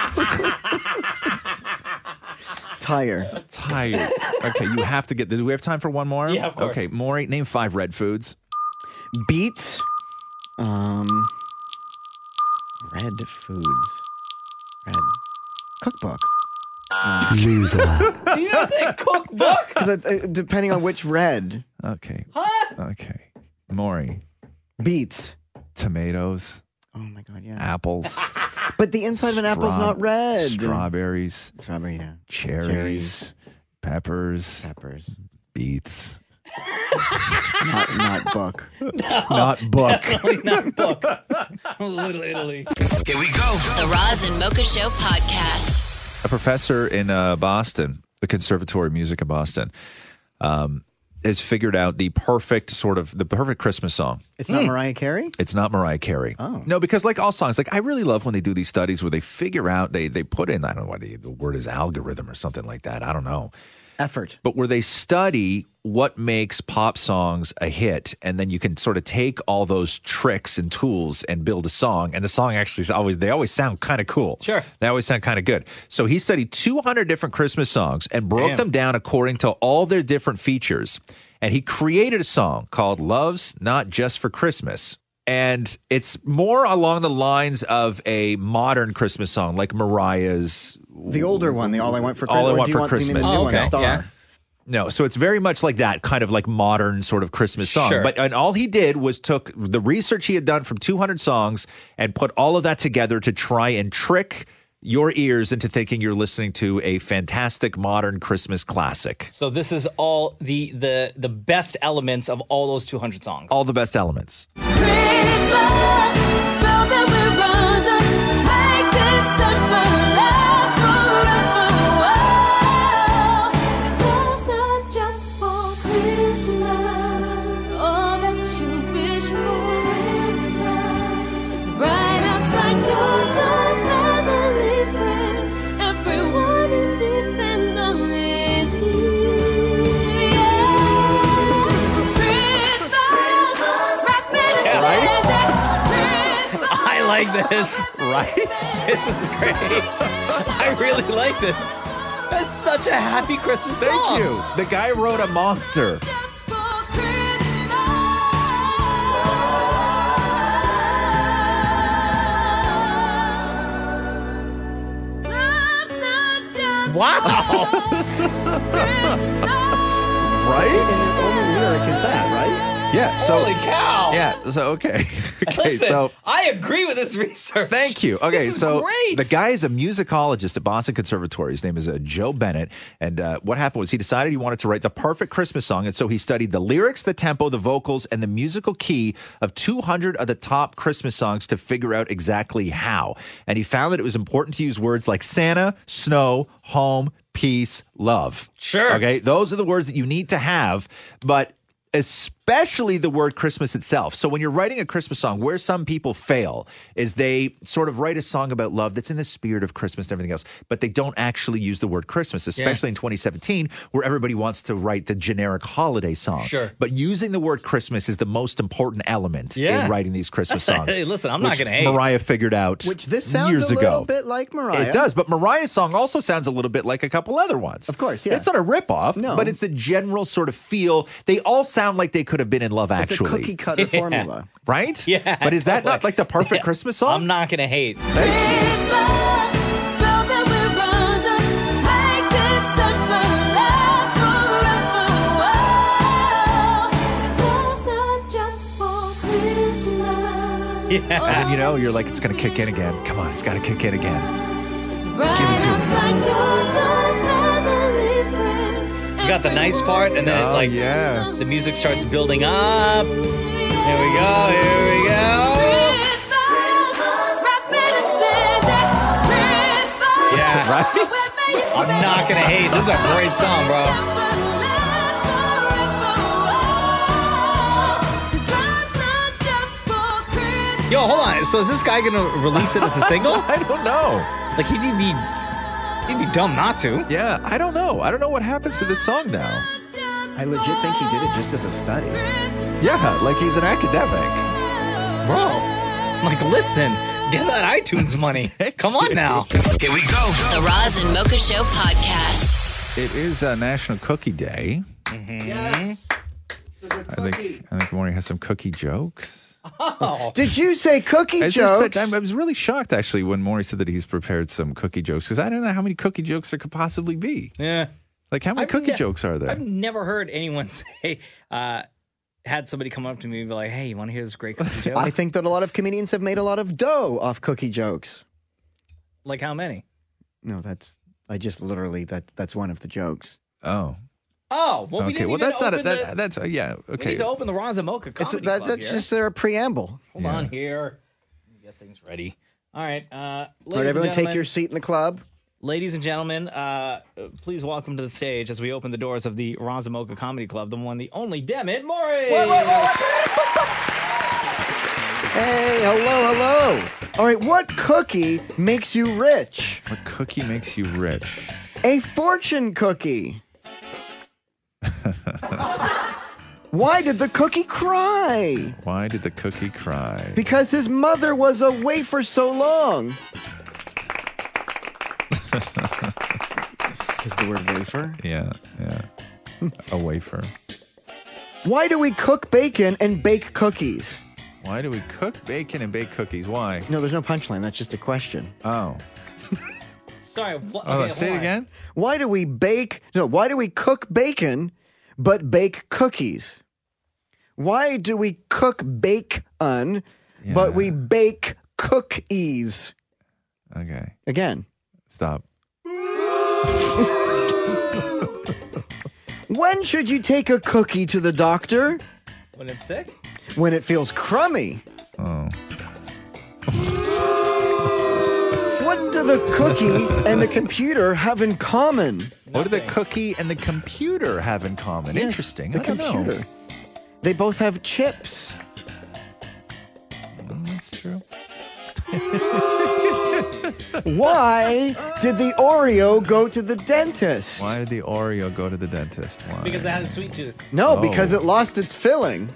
Tire. Tired. Okay, you have to get this. Do we have time for one more? Yeah, of course. Okay, Maury, name five red foods. Beets. Um. Red foods. Red. Cookbook. Loser. You don't say cookbook. Because uh, depending on which red. Okay. Huh? Okay. Maury, Beets. tomatoes, Oh my god, yeah. apples, But the inside of an apple's straw- not red. strawberries, Strawberry, yeah. cherries, Cherries. peppers, Peppers. beets. Not not book. Not book. Definitely not book. Little Italy. Here we go. The Roz and Mocha Show podcast. A professor in uh, Boston, the Conservatory of Music in Boston, um, has figured out the perfect sort of the perfect Christmas song. It's not Mariah Carey? It's not Mariah Carey. Oh. No, because like all songs, like I really love when they do these studies where they figure out, they they put in, I don't know what the, the word is, algorithm or something like that. I don't know. Effort. But where they study what makes pop songs a hit, and then you can sort of take all those tricks and tools and build a song, and the song actually is always, they always sound kind of cool. Sure. They always sound kind of good. So he studied two hundred different Christmas songs and broke Damn. them down according to all their different features. And he created a song called Love's Not Just for Christmas. And it's more along the lines of a modern Christmas song, like Mariah's. The older one, the All I Want for Christmas. All I or Want do you for want, do you mean Christmas. the new Oh, one, okay. Star. Yeah. No, so it's very much like that, kind of like modern sort of Christmas song. Sure. But and all he did was took the research he had done from two hundred songs and put all of that together to try and trick your ears into thinking you're listening to a fantastic modern Christmas classic. So this is all the the the best elements of all those two hundred songs. All the best elements. I like this. Right? This is great. I really like this. That's such a happy Christmas Thank song. you. The guy wrote a monster. Wow. Right? And the only lyric is that, right? Yeah. So, Holy cow. Yeah. So, okay. Okay. Listen, so, I agree with this research. thank you. Okay. This is so, great. the guy is a musicologist at Boston Conservatory. His name is uh, Joe Bennett. And uh, what happened was he decided he wanted to write the perfect Christmas song. And so he studied the lyrics, the tempo, the vocals, and the musical key of two hundred of the top Christmas songs to figure out exactly how. And he found that it was important to use words like Santa, snow, home, peace, love. Sure. Okay. Those are the words that you need to have. But especially the word Christmas itself. So when you're writing a Christmas song, where some people fail is they sort of write a song about love that's in the spirit of Christmas and everything else, but they don't actually use the word Christmas, especially yeah. in twenty seventeen, where everybody wants to write the generic holiday song. Sure. But using the word Christmas is the most important element yeah. in writing these Christmas songs. Hey, listen, I'm not going to hate. Mariah figured out Which this sounds years a little ago. bit like Mariah. It does, but Mariah's song also sounds a little bit like a couple other ones. Of course, yeah. It's not a ripoff, No. but it's the general sort of feel. They all sound like they could have been in love, actually. It's a cookie cutter Yeah. formula. Right? Yeah. But is that totally. not like the perfect Yeah. Christmas song? I'm not going to hate. Yeah. And then, you know, you're like, it's going to kick in again. Come on, it's got to kick in again. Give it to me. You got the nice part, and then Oh, it, like yeah. the music starts building up. Here we go. Here we go. Yeah. Right? I'm not gonna hate. This is a great song, bro. Yo, hold on. So is this guy gonna release it as a single? I don't know. Like he'd be, he'd be dumb not to. Yeah, I don't know. I don't know what happens to this song now. I legit think he did it just as a study. Yeah, like he's an academic. Bro, like listen, get that iTunes money. Come on now. Here we go. The Roz and Mocha Show podcast. It is uh, National Cookie Day. Mm-hmm. Yes. I think I think Maury has some cookie jokes. Oh. Did you say cookie Is there jokes? such- I was really shocked actually when Maury said that he's prepared some cookie jokes because I don't know how many cookie jokes there could possibly be. Yeah. Like how many I've cookie ne- jokes are there? I've never heard anyone say, uh, had somebody come up to me and be like, hey, you want to hear this great cookie joke? I think that a lot of comedians have made a lot of dough off cookie jokes. Like how many? No, that's I just literally that that's one of the jokes. Oh. Oh, well, we Okay, didn't well even that's not a, open that, the, that's uh, yeah, We okay. need to open the Roz and Mocha It's Comedy that, Club that's here. just their preamble. Hold Yeah. on here. Let me get things ready. All right. Uh, All right, ladies everyone, and take gentlemen- your seat in the club. Ladies and gentlemen, uh, please welcome to the stage as we open the doors of the Roz and Mocha Comedy Club, the one, the only, Demmit Maury. Hey, hello, hello. All right, what cookie makes you rich? What cookie makes you rich? A fortune cookie. Why did the cookie cry? Why did the cookie cry? Because his mother was away for so long. Is the word wafer? Yeah, yeah. A wafer. Why do we cook bacon and bake cookies? Why do we cook bacon and bake cookies? Why? No, there's no punchline. That's just a question. Oh. Sorry. What, Oh, okay, say hold it on. again. Why do we bake? No, why do we cook bacon but bake cookies? Why do we cook bacon but we bake cookies? Okay. Again. Stop. When should you take a cookie to the doctor? When it's sick? When it feels crummy. Oh. What do the cookie and the computer have in common? What do the cookie and the computer have in common? Yes, Interesting. The I don't computer. know. They both have chips. Mm, that's true. Why did the Oreo go to the dentist? Why did the Oreo go to the dentist? Why? Because it had a sweet tooth. No, Oh. because it lost its filling.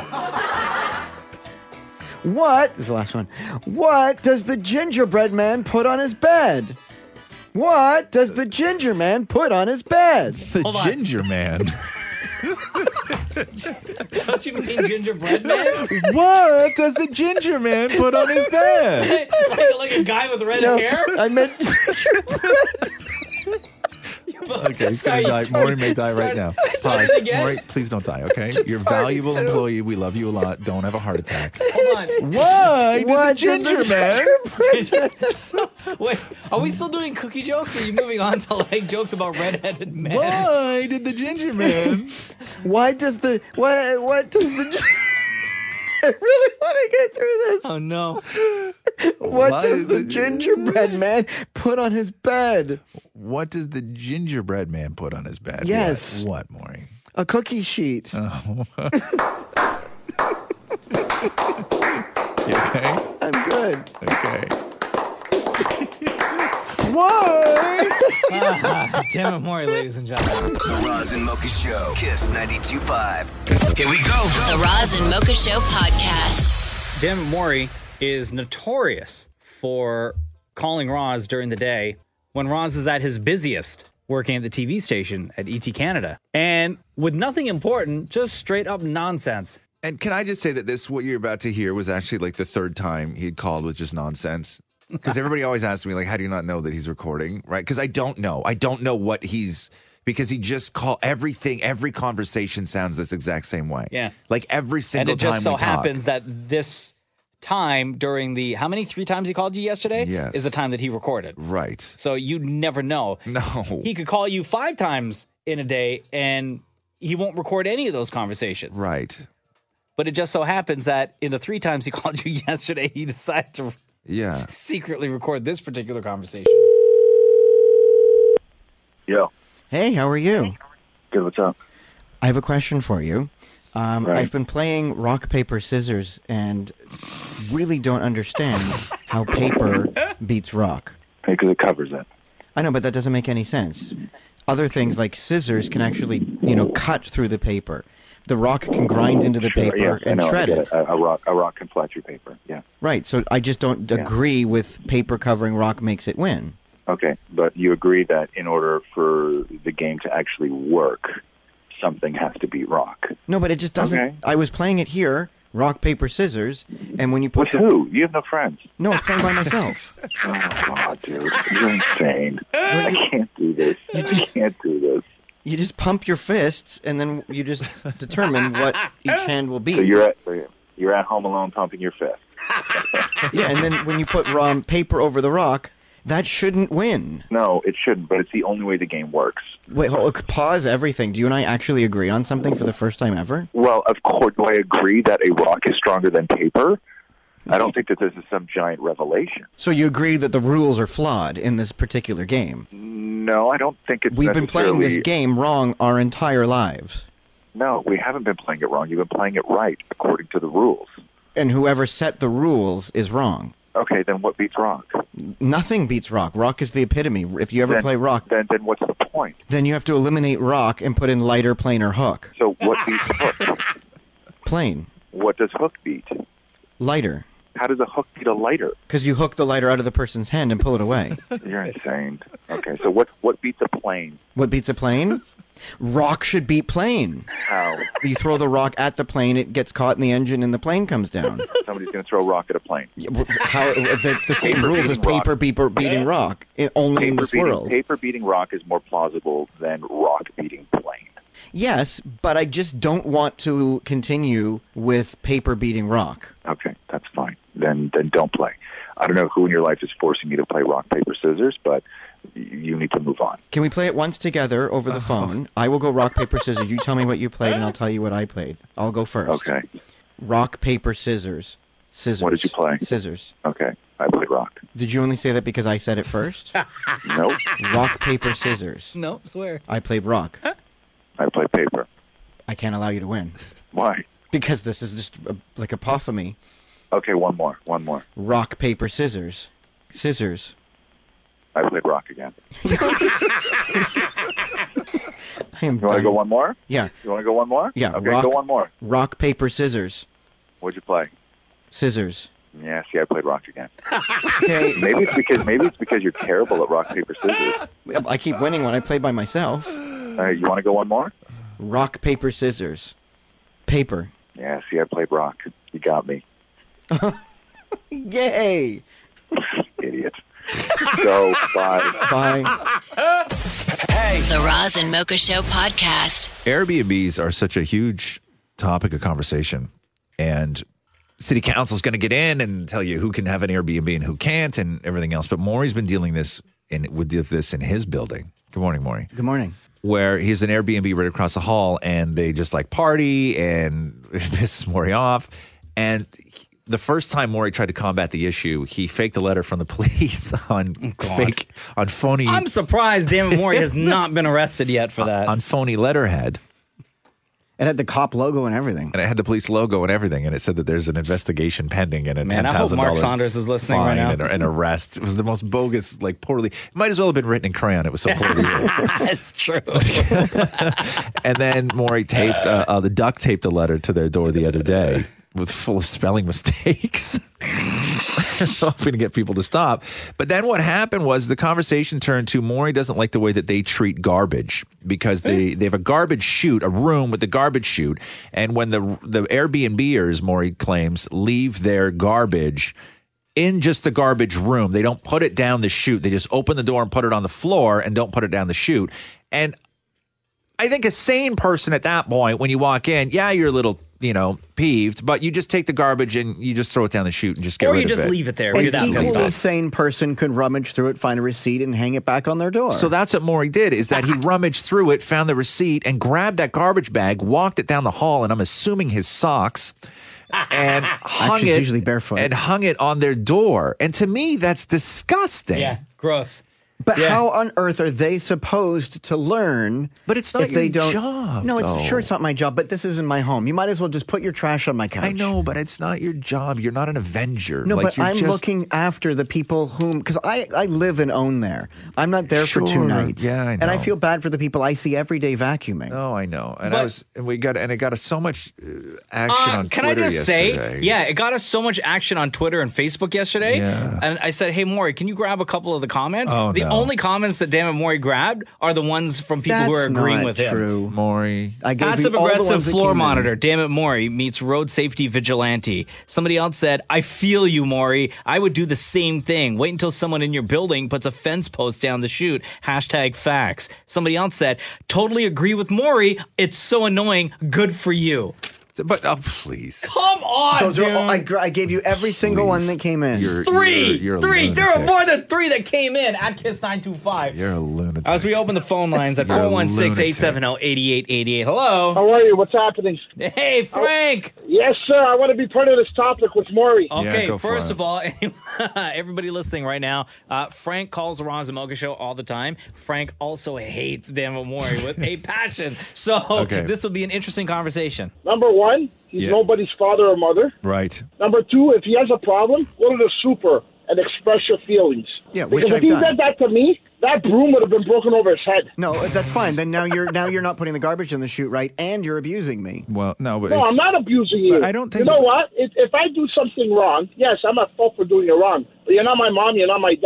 What? This is the last one. What does the gingerbread man put on his bed? What does the ginger man put on his bed? The Hold on. ginger man. Don't you mean gingerbread man? What does the ginger man put on his bed? like, like a guy with red No, hair? I meant Okay, he's Sorry, gonna die. sorry, Maury may die right sorry. now. Start Pause. it again. Maury, please don't die, okay? You're a farted valuable too. employee. We love you a lot. Don't have a heart attack. Hold on. Why did What the did the ginger man? Wait, are we still doing cookie jokes, or are you moving on to like jokes about redheaded men? Why did the ginger man? why does the what what does the I really want to get through this. Oh no! What Why does did the the- gingerbread man put on his bed? What does the gingerbread man put on his bed? Yes. What, what Maury? A cookie sheet. Oh. You okay? I'm good. Okay. Why? Ah, damn it, Maury, ladies and gentlemen. The Roz and Mocha Show. Kiss ninety-two point five. Here we go. The Roz and Mocha Show podcast. Damn it, Maury is notorious for calling Roz during the day when Roz is at his busiest, working at the T V station at E T Canada. And with nothing important, just straight up nonsense. And can I just say that this, what you're about to hear, was actually like the third time he'd called with just nonsense. Because everybody always asks me, like, how do you not know that he's recording, right? Because I don't know. I don't know what he's, because he just call everything, every conversation sounds this exact same way. Yeah. Like every single And it just time so we talk. happens that this time during the, how many, three times he called you yesterday? Yes. Is the time that he recorded. Right. So you never know. No. He could call you five times in a day and he won't record any of those conversations. Right. But it just so happens that in the three times he called you yesterday, he decided to Yeah. secretly record this particular conversation. Yo. Hey, how are you? Good, what's up? I have a question for you. Um, Right. I've been playing rock, paper, scissors and really don't understand how paper beats rock. Because it covers it. I know, but that doesn't make any sense. Other things like scissors can actually, you know, cut through the paper. The rock can grind into the Sure, paper yes, I and know, I shred get it. A, a rock, a rock can fly through paper. Yeah. Right, so I just don't agree with paper covering rock makes it win. Okay, but you agree that in order for the game to actually work, something has to beat rock. No, but it just doesn't. Okay. I was playing it here, rock, paper, scissors, and when you put With the, who? You have no friends. No, I was playing by myself. Oh, God, dude. You're insane. I can't do this. I can't do this. You just pump your fists, and then you just determine what each hand will be. So you're at, you're at home alone pumping your fist. Yeah, and then when you put um, paper over the rock, that shouldn't win. No, it shouldn't, but it's the only way the game works. Wait, hold, pause everything. Do you and I actually agree on something for the first time ever? Well, of course, do I agree that a rock is stronger than paper? I don't think that this is some giant revelation. So you agree that the rules are flawed in this particular game? No, I don't think it's We've been playing this necessarily- game wrong our entire lives. No, we haven't been playing it wrong. You've been playing it right, according to the rules. And whoever set the rules is wrong. Okay, then what beats rock? Nothing beats rock. Rock is the epitome. If you ever Then- play rock, Then, then what's the point? then you have to eliminate rock and put in lighter, plainer hook. So what beats hook? Plain. What does hook beat? Lighter. How does a hook beat a lighter? Because you hook the lighter out of the person's hand and pull it away. You're insane. Okay, so what what beats a plane? What beats a plane? Rock should beat plane. How? You throw the rock at the plane, it gets caught in the engine, and the plane comes down. Somebody's going to throw a rock at a plane. How? It's the same Paper rules as beating rock. paper beeper beating rock, it, only in Paper this beating, world. Paper beating rock is more plausible than rock beating plane. Yes, but I just don't want to continue with paper beating rock. Okay, that's fine. Then then don't play. I don't know who in your life is forcing you to play rock, paper, scissors, but you need to move on. Can we play it once together over the phone? I will go rock, paper, scissors. You tell me what you played, and I'll tell you what I played. I'll go first. Okay. Rock, paper, scissors. Scissors. What did you play? Scissors. Okay, I played rock. Did you only say that because I said it first? Nope. Rock, paper, scissors. No, swear. I played rock. I played paper. I can't allow you to win. Why? Because this is just uh, like apophony. Okay, one more. One more. Rock, paper, scissors. Scissors. I played rock again. I am You want to go one more? Yeah. You want to go one more? Yeah. Okay, rock, go one more. Rock, paper, scissors. What'd you play? Scissors. Yeah, see, I played rock again. Okay. Maybe it's because maybe it's because you're terrible at rock, paper, scissors. I keep winning when I play by myself. Uh, you want to go one more? Rock, paper, scissors. Paper. Yeah, see, I played rock. You got me. Yay! Idiot. Go, bye. Bye. Hey. The Roz and Mocha Show podcast. Airbnbs are such a huge topic of conversation, and city council is going to get in and tell you who can have an Airbnb and who can't and everything else. But Maury's been dealing this in, with this in his building. Good morning, Maury. Good morning. Where he's an Airbnb right across the hall, and they just like party, and it pisses Maury off. And he, the first time Maury tried to combat the issue, he faked a letter from the police on God. fake, on phony. I'm surprised Dammit Maury has not been arrested yet for that. On phony letterhead. It had the cop logo and everything. And it had the police logo and everything, and it said that there's an investigation pending and a Man, ten I hope thousand dollars Mark Saunders is listening right now. and, and arrest. It was the most bogus, like poorly. It might as well have been written in crayon. It was so poorly written. It's true. And then Maury taped uh, uh, the duct taped the letter to their door the other day with full of spelling mistakes. Hoping to get people to stop. But then what happened was the conversation turned to Maury doesn't like the way that they treat garbage because they, they have a garbage chute, a room with the garbage chute. And when the the Airbnbers, Maury claims, leave their garbage in just the garbage room, they don't put it down the chute. They just open the door and put it on the floor and don't put it down the chute. And I think a sane person at that point, when you walk in, yeah, you're a little, you know, peeved, but you just take the garbage and you just throw it down the chute and just get Or rid you of it. just leave it there. An You're that pissed equally off. sane person could rummage through it, find a receipt, and hang it back on their door. So that's what Maury did, is that he rummaged through it, found the receipt, and grabbed that garbage bag, walked it down the hall, and I'm assuming his socks, and hung Actually, it's it usually barefoot. and hung it on their door. And to me, that's disgusting. Yeah, gross. But Yeah. how on earth are they supposed to learn? But it's not if they your don't, job, No, it's though. sure it's not my job. But this isn't my home. You might as well just put your trash on my couch. I know, but it's not your job. You're not an Avenger. No, Like, but you're I'm just- looking after the people whom, because I, I live and own there. I'm not there for two Sure. nights. Yeah, I And I know. feel bad for the people I see every day vacuuming. Oh, I know. And But- I was, and we got, and it got us so much uh, action Uh, on can Twitter I just yesterday. say, yeah, it got us so much action on Twitter and Facebook yesterday. Yeah. And I said, hey, Maury, can you grab a couple of the comments? Oh, the no. only comments that Dammit Maury grabbed are the ones from people who That's are agreeing not with him. true. Maury. I gave you Passive all the aggressive ones that floor came in. monitor, Dammit Maury meets road safety vigilante. Somebody else said, I feel you, Maury. I would do the same thing. Wait until someone in your building puts a fence post down the chute. Hashtag facts. Somebody else said, totally agree with Maury. It's so annoying. Good for you. But oh, please. Come on, Those dude. are all, I, gr- I gave you every single one that came in. You're, Three, You're, you're a three. There are lunatic. more than three that came in at Kiss nine two five. You're a lunatic. As we open the phone lines at You're a four one six, eight seven zero, eight eight eight eight. Hello. How are you? What's happening? Hey, Frank. Yes, sir. I want to be part of this topic with Maury. Okay, go for first it. of all, everybody listening right now, uh, Frank calls the Roz and Mocha Show all the time. Frank also hates Dammit Maury with a passion. So Okay. this will be an interesting conversation. Number one, he's Yeah. nobody's father or mother. Right. Number two, if he has a problem, go to the super and express your feelings. Yeah, which because if I've he done. said that to me, that broom would have been broken over his head. No, that's fine. Then now you're now you're not putting the garbage in the chute, right? And you're abusing me. Well, no, but No, it's, I'm not abusing you. But I don't think You know that- what? If, if I do something wrong, yes, I'm at fault for doing it wrong. But you're not my mom. You're not my dad.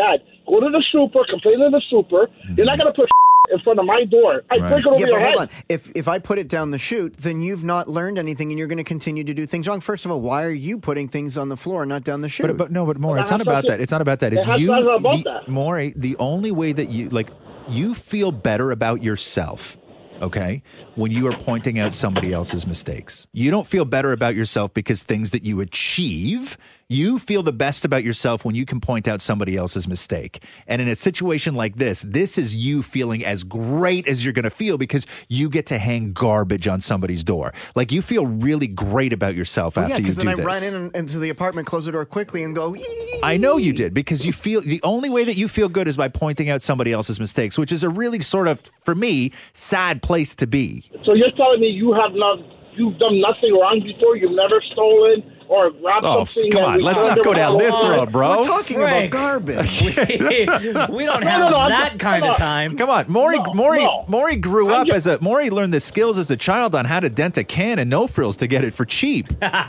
go to the super, complain to the super. Mm-hmm. You're not going to put in front of my door. I Right. break it over yeah, your but head. hold on. If if I put it down the chute, then you've not learned anything, and you're going to continue to do things wrong. First of all, why are you putting things on the floor, not down the chute? But, but no, but Maury, it's not about that. It's not about that. It's It has you, nothing about the, that. Maury. The only way that you like you feel better about yourself, okay, when you are pointing out somebody else's mistakes. You don't feel better about yourself because things that you achieve. You feel the best about yourself when you can point out somebody else's mistake. And in a situation like this, this is you feeling as great as you're going to feel because you get to hang garbage on somebody's door. Like you feel really great about yourself Well, after yeah, you because do then I this. run in and, into the apartment, close the door quickly, and go. "Ee." I know you did because you feel the only way that you feel good is by pointing out somebody else's mistakes, which is a really sort of, for me, sad place to be. So you're telling me you have not, you've done nothing wrong before? You've never stolen or grabbed Oh, something? come and on, let's returned not it go down without this a warrant? road, bro. We're talking Frank. about garbage. We don't No, have no, no, I'm that just- kind come of on. time. Come on, Maury. No, Maury. no. Maury grew I'm up just- as a. Maury learned the skills as a child on how to dent a can and no frills to get it for cheap.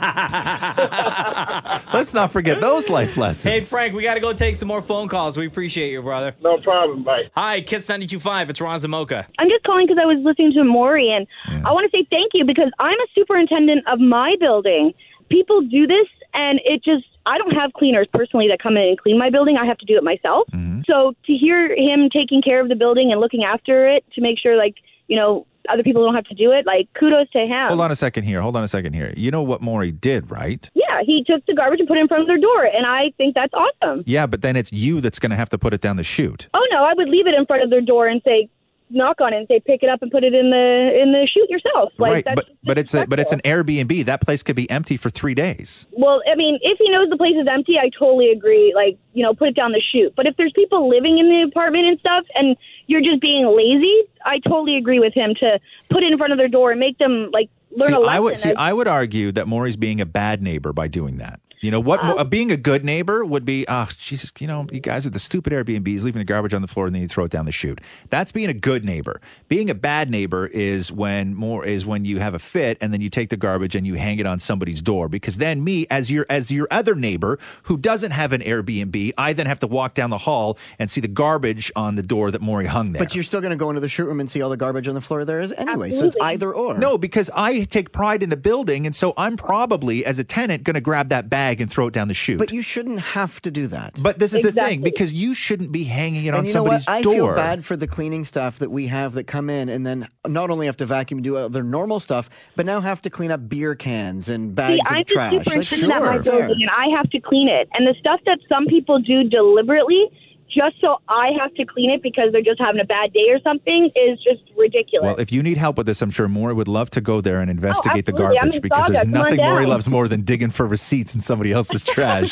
Let's not forget those life lessons. Hey, Frank, we got to go take some more phone calls. We appreciate you, brother. No problem, bye. Hi, Kiss ninety-two point five. It's Ron Zamoka. I'm just calling because I was listening to Maury, and I want to say thank you because I'm a superintendent of my building. People do this, and it just, I don't have cleaners personally that come in and clean my building. I have to do it myself. Mm-hmm. So to hear him taking care of the building and looking after it to make sure, like, you know, other people don't have to do it, like, kudos to him. Hold on a second here. Hold on a second here. You know what Maury did, right? Yeah, he took the garbage and put it in front of their door, and I think that's awesome. Yeah, but then it's you that's going to have to put it down the chute. Oh, no, I would leave it in front of their door and say, knock on it and say, pick it up and put it in the in the chute yourself. Like, right, that's but but it's a but it's an Airbnb. That place could be empty for three days. Well, I mean, if he knows the place is empty, I totally agree. Like, you know, put it down the chute. But if there's people living in the apartment and stuff, and you're just being lazy, I totally agree with him to put it in front of their door and make them like learn See, a lesson. I would see. as- I would argue that Maury's being a bad neighbor by doing that. You know what? Uh, being a good neighbor would be, oh, Jesus, you know, you guys are the stupid Airbnbs leaving the garbage on the floor and then you throw it down the chute. That's being a good neighbor. Being a bad neighbor is when more is when you have a fit and then you take the garbage and you hang it on somebody's door. Because then me, as your as your other neighbor who doesn't have an Airbnb, I then have to walk down the hall and see the garbage on the door that Maury hung there. But you're still going to go into the chute room and see all the garbage on the floor there is anyway. So it's Absolutely. either or. No, because I take pride in the building, and so I'm probably, as a tenant, going to grab that bag and throw it down the chute. But you shouldn't have to do that. But this is the Exactly. thing, because you shouldn't be hanging it on And you know somebody's what? I door. feel bad for the cleaning staff that we have that come in and then not only have to vacuum and do other normal stuff, but now have to clean up beer cans and bags See, of I'm the trash. Like, superintendent at my sure. building, and I have to clean it. And the stuff that some people do deliberately, just so I have to clean it because they're just having a bad day or something, is just ridiculous. Well, if you need help with this, I'm sure Maury would love to go there and investigate the Oh, absolutely. I'm garbage in because Saga. there's Come on nothing Maury down. loves more than digging for receipts in somebody else's trash.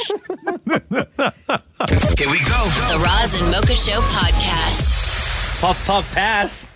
Here we go. The Roz and Mocha Show podcast. Puff, puff, pass.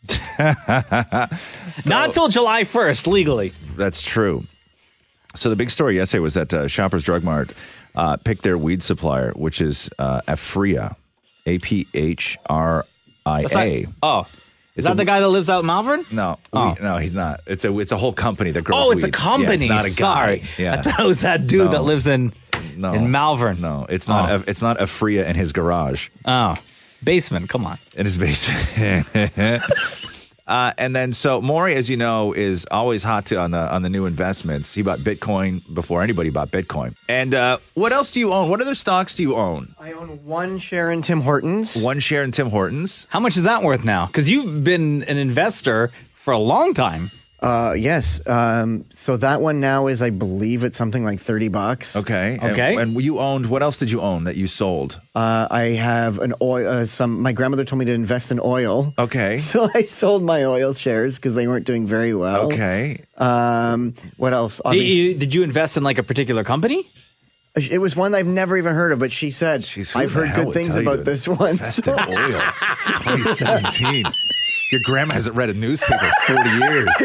Not till July first, legally. That's true. So the big story yesterday was that uh, Shoppers Drug Mart uh, picked their weed supplier, which is uh, Aphria, A P H R I That's A. not- oh. Is It's that a- the guy that lives out in Malvern? No, Oh. we- no, he's not. It's a it's a whole company that grows. Oh, it's a weeds. company. Yeah, it's not a Sorry. guy. Yeah. I thought it was that dude No. that lives in no. in Malvern. No, it's not. Oh. A, it's not Aphria in his garage. Oh, basement. Come on. In his basement. Uh, and then, so Maury, as you know, is always hot to, on the on the new investments. He bought Bitcoin before anybody bought Bitcoin. And uh, what else do you own? What other stocks do you own? I own one share in Tim Hortons. One share in Tim Hortons. How much is that worth now? Because you've been an investor for a long time. Uh, yes. Um, so that one now is, I believe, it's something like thirty bucks. Okay. Okay. And, and you owned, what else did you own that you sold? Uh, I have an oil. Uh, some my grandmother told me to invest in oil. Okay. So I sold my oil shares because they weren't doing very well. Okay. Um, what else? Did Obviously- you, did you invest in like a particular company? It was one I've never even heard of, but she said, Jeez, who I've the heard hell good would things tell you about to this one. invest in oil. twenty seventeen. Your grandma hasn't read a newspaper in forty years.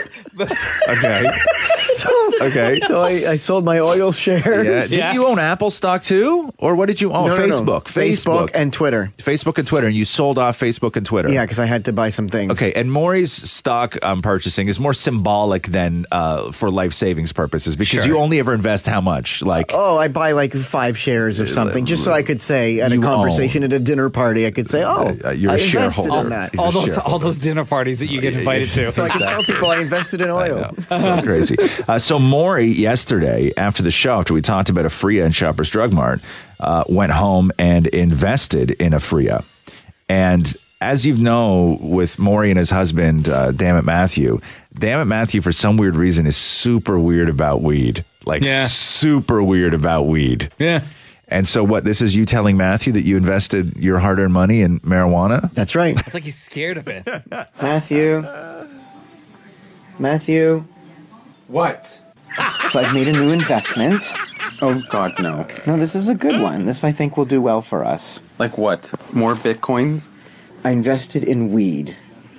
Okay. Okay. So I, I sold my oil shares. Yeah. Did you own Apple stock too? Or what did you own? No, no, no. Facebook. Facebook and Twitter. Facebook and Twitter. And you sold off Facebook and Twitter. Yeah, because I had to buy some things. Okay. And Maury's stock um, purchasing is more symbolic than uh, for life savings purposes because Sure. you only ever invest how much? Like, Oh, I buy like five shares of something just so I could say at a You conversation at a dinner party, I could say, oh, Uh, you're a I invested shareholder. in that. all those all those dinner parties that you get invited to. So I can tell people I invested in oil. so crazy. Uh, so Maury yesterday, after the show, after we talked about Afria and Shoppers Drug Mart, uh, went home and invested in Afria. And as you know, with Maury and his husband, uh, Dammit Matthew, Dammit Matthew, for some weird reason, is super weird about weed. Like, Yeah. super weird about weed. Yeah. And so what, this is you telling Matthew that you invested your hard-earned money in marijuana? That's right. It's like he's scared of it. Matthew. Matthew. What? So I've made a new investment. Oh, God, no. No, this is a good one. This, I think, will do well for us. Like what? More bitcoins? I invested in weed.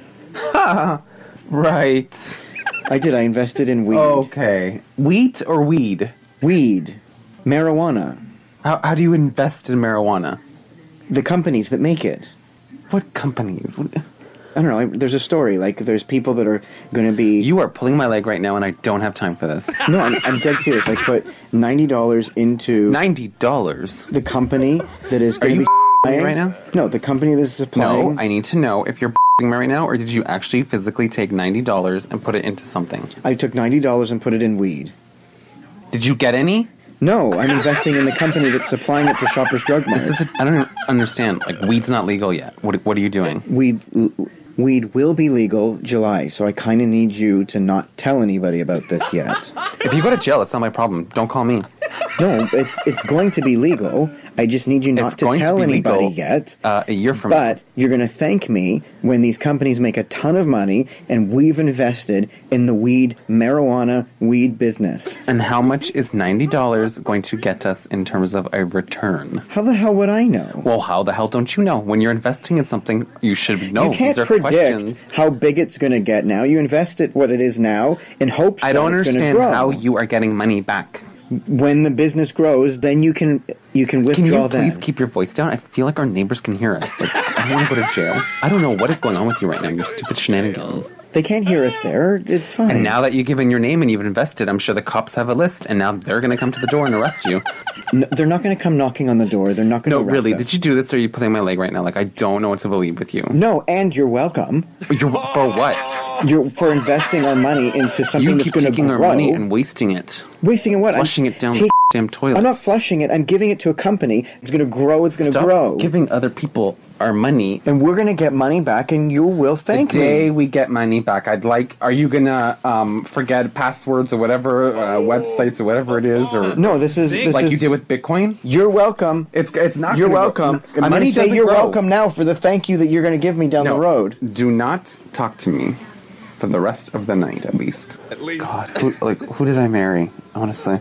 Right. I did. I invested in weed. Okay. Wheat or weed? Weed. Marijuana. How, how do you invest in marijuana? The companies that make it. What companies? What? I don't know. I- There's a story. Like, there's people that are going to be... You are pulling my leg right now, and I don't have time for this. No, I'm, I'm dead serious. I put ninety dollars into... ninety dollars? The company that is Are going to you be... me right now? No, the company that's supplying... No, I need to know if you're me right now, or did you actually physically take ninety dollars and put it into something? I took ninety dollars and put it in weed. Did you get any? No, I'm investing in the company that's supplying it to Shoppers Drug Mart. This is a, I don't understand. Like, weed's not legal yet. What What are you doing? Weed, weed will be legal July, so I kind of need you to not tell anybody about this yet. If you go to jail, it's not my problem. Don't call me. No, it's it's going to be legal. I just need you not It's to going to tell be anybody legal, yet. Uh, a year from But you're going to thank me when these companies make a ton of money and we've invested in the weed, marijuana, weed business. And how much is ninety dollars going to get us in terms of a return? How the hell would I know? Well, how the hell don't you know? When you're investing in something, you should know. you can't These are predict questions. how big it's going to get now. You invest it what it is now in hopes I that don't it's going to understand grow. how you are getting money back. When the business grows, then you can you can Can withdraw you please then. keep your voice down? I feel like our neighbors can hear us. Like, I don't want to go to jail. I don't know what is going on with you right now. Your stupid shenanigans. They can't hear us there. It's fine. And now that you've given your name and you've invested, I'm sure the cops have a list, and now they're going to come to the door and arrest you. No, they're not going to come knocking on the door. They're not going to No, arrest really. us. Did you do this, or are you pulling my leg right now? Like, I don't know what to believe with you. No, and you're welcome. You're for what? You're for investing our money into something You that's keep going to taking grow. our money and wasting it, Wasting it what? flushing I'm it down take- the damn toilet. I'm not flushing it. I'm giving it to a company. It's going to grow. It's going to Stop grow. giving other people our money. And we're going to get money back, and you will thank the day me. we get money back, I'd like. Are you gonna um, forget passwords or whatever, uh, websites or whatever it is, or No, this is this like is, you did with Bitcoin? You're welcome. It's it's not. You're gonna welcome. Go, I'm going money to say doesn't you're grow. welcome now for the thank you that you're going to give me down No, the road. Do not talk to me for the rest of the night, at least. At least. God, who, like who did I marry? Honestly.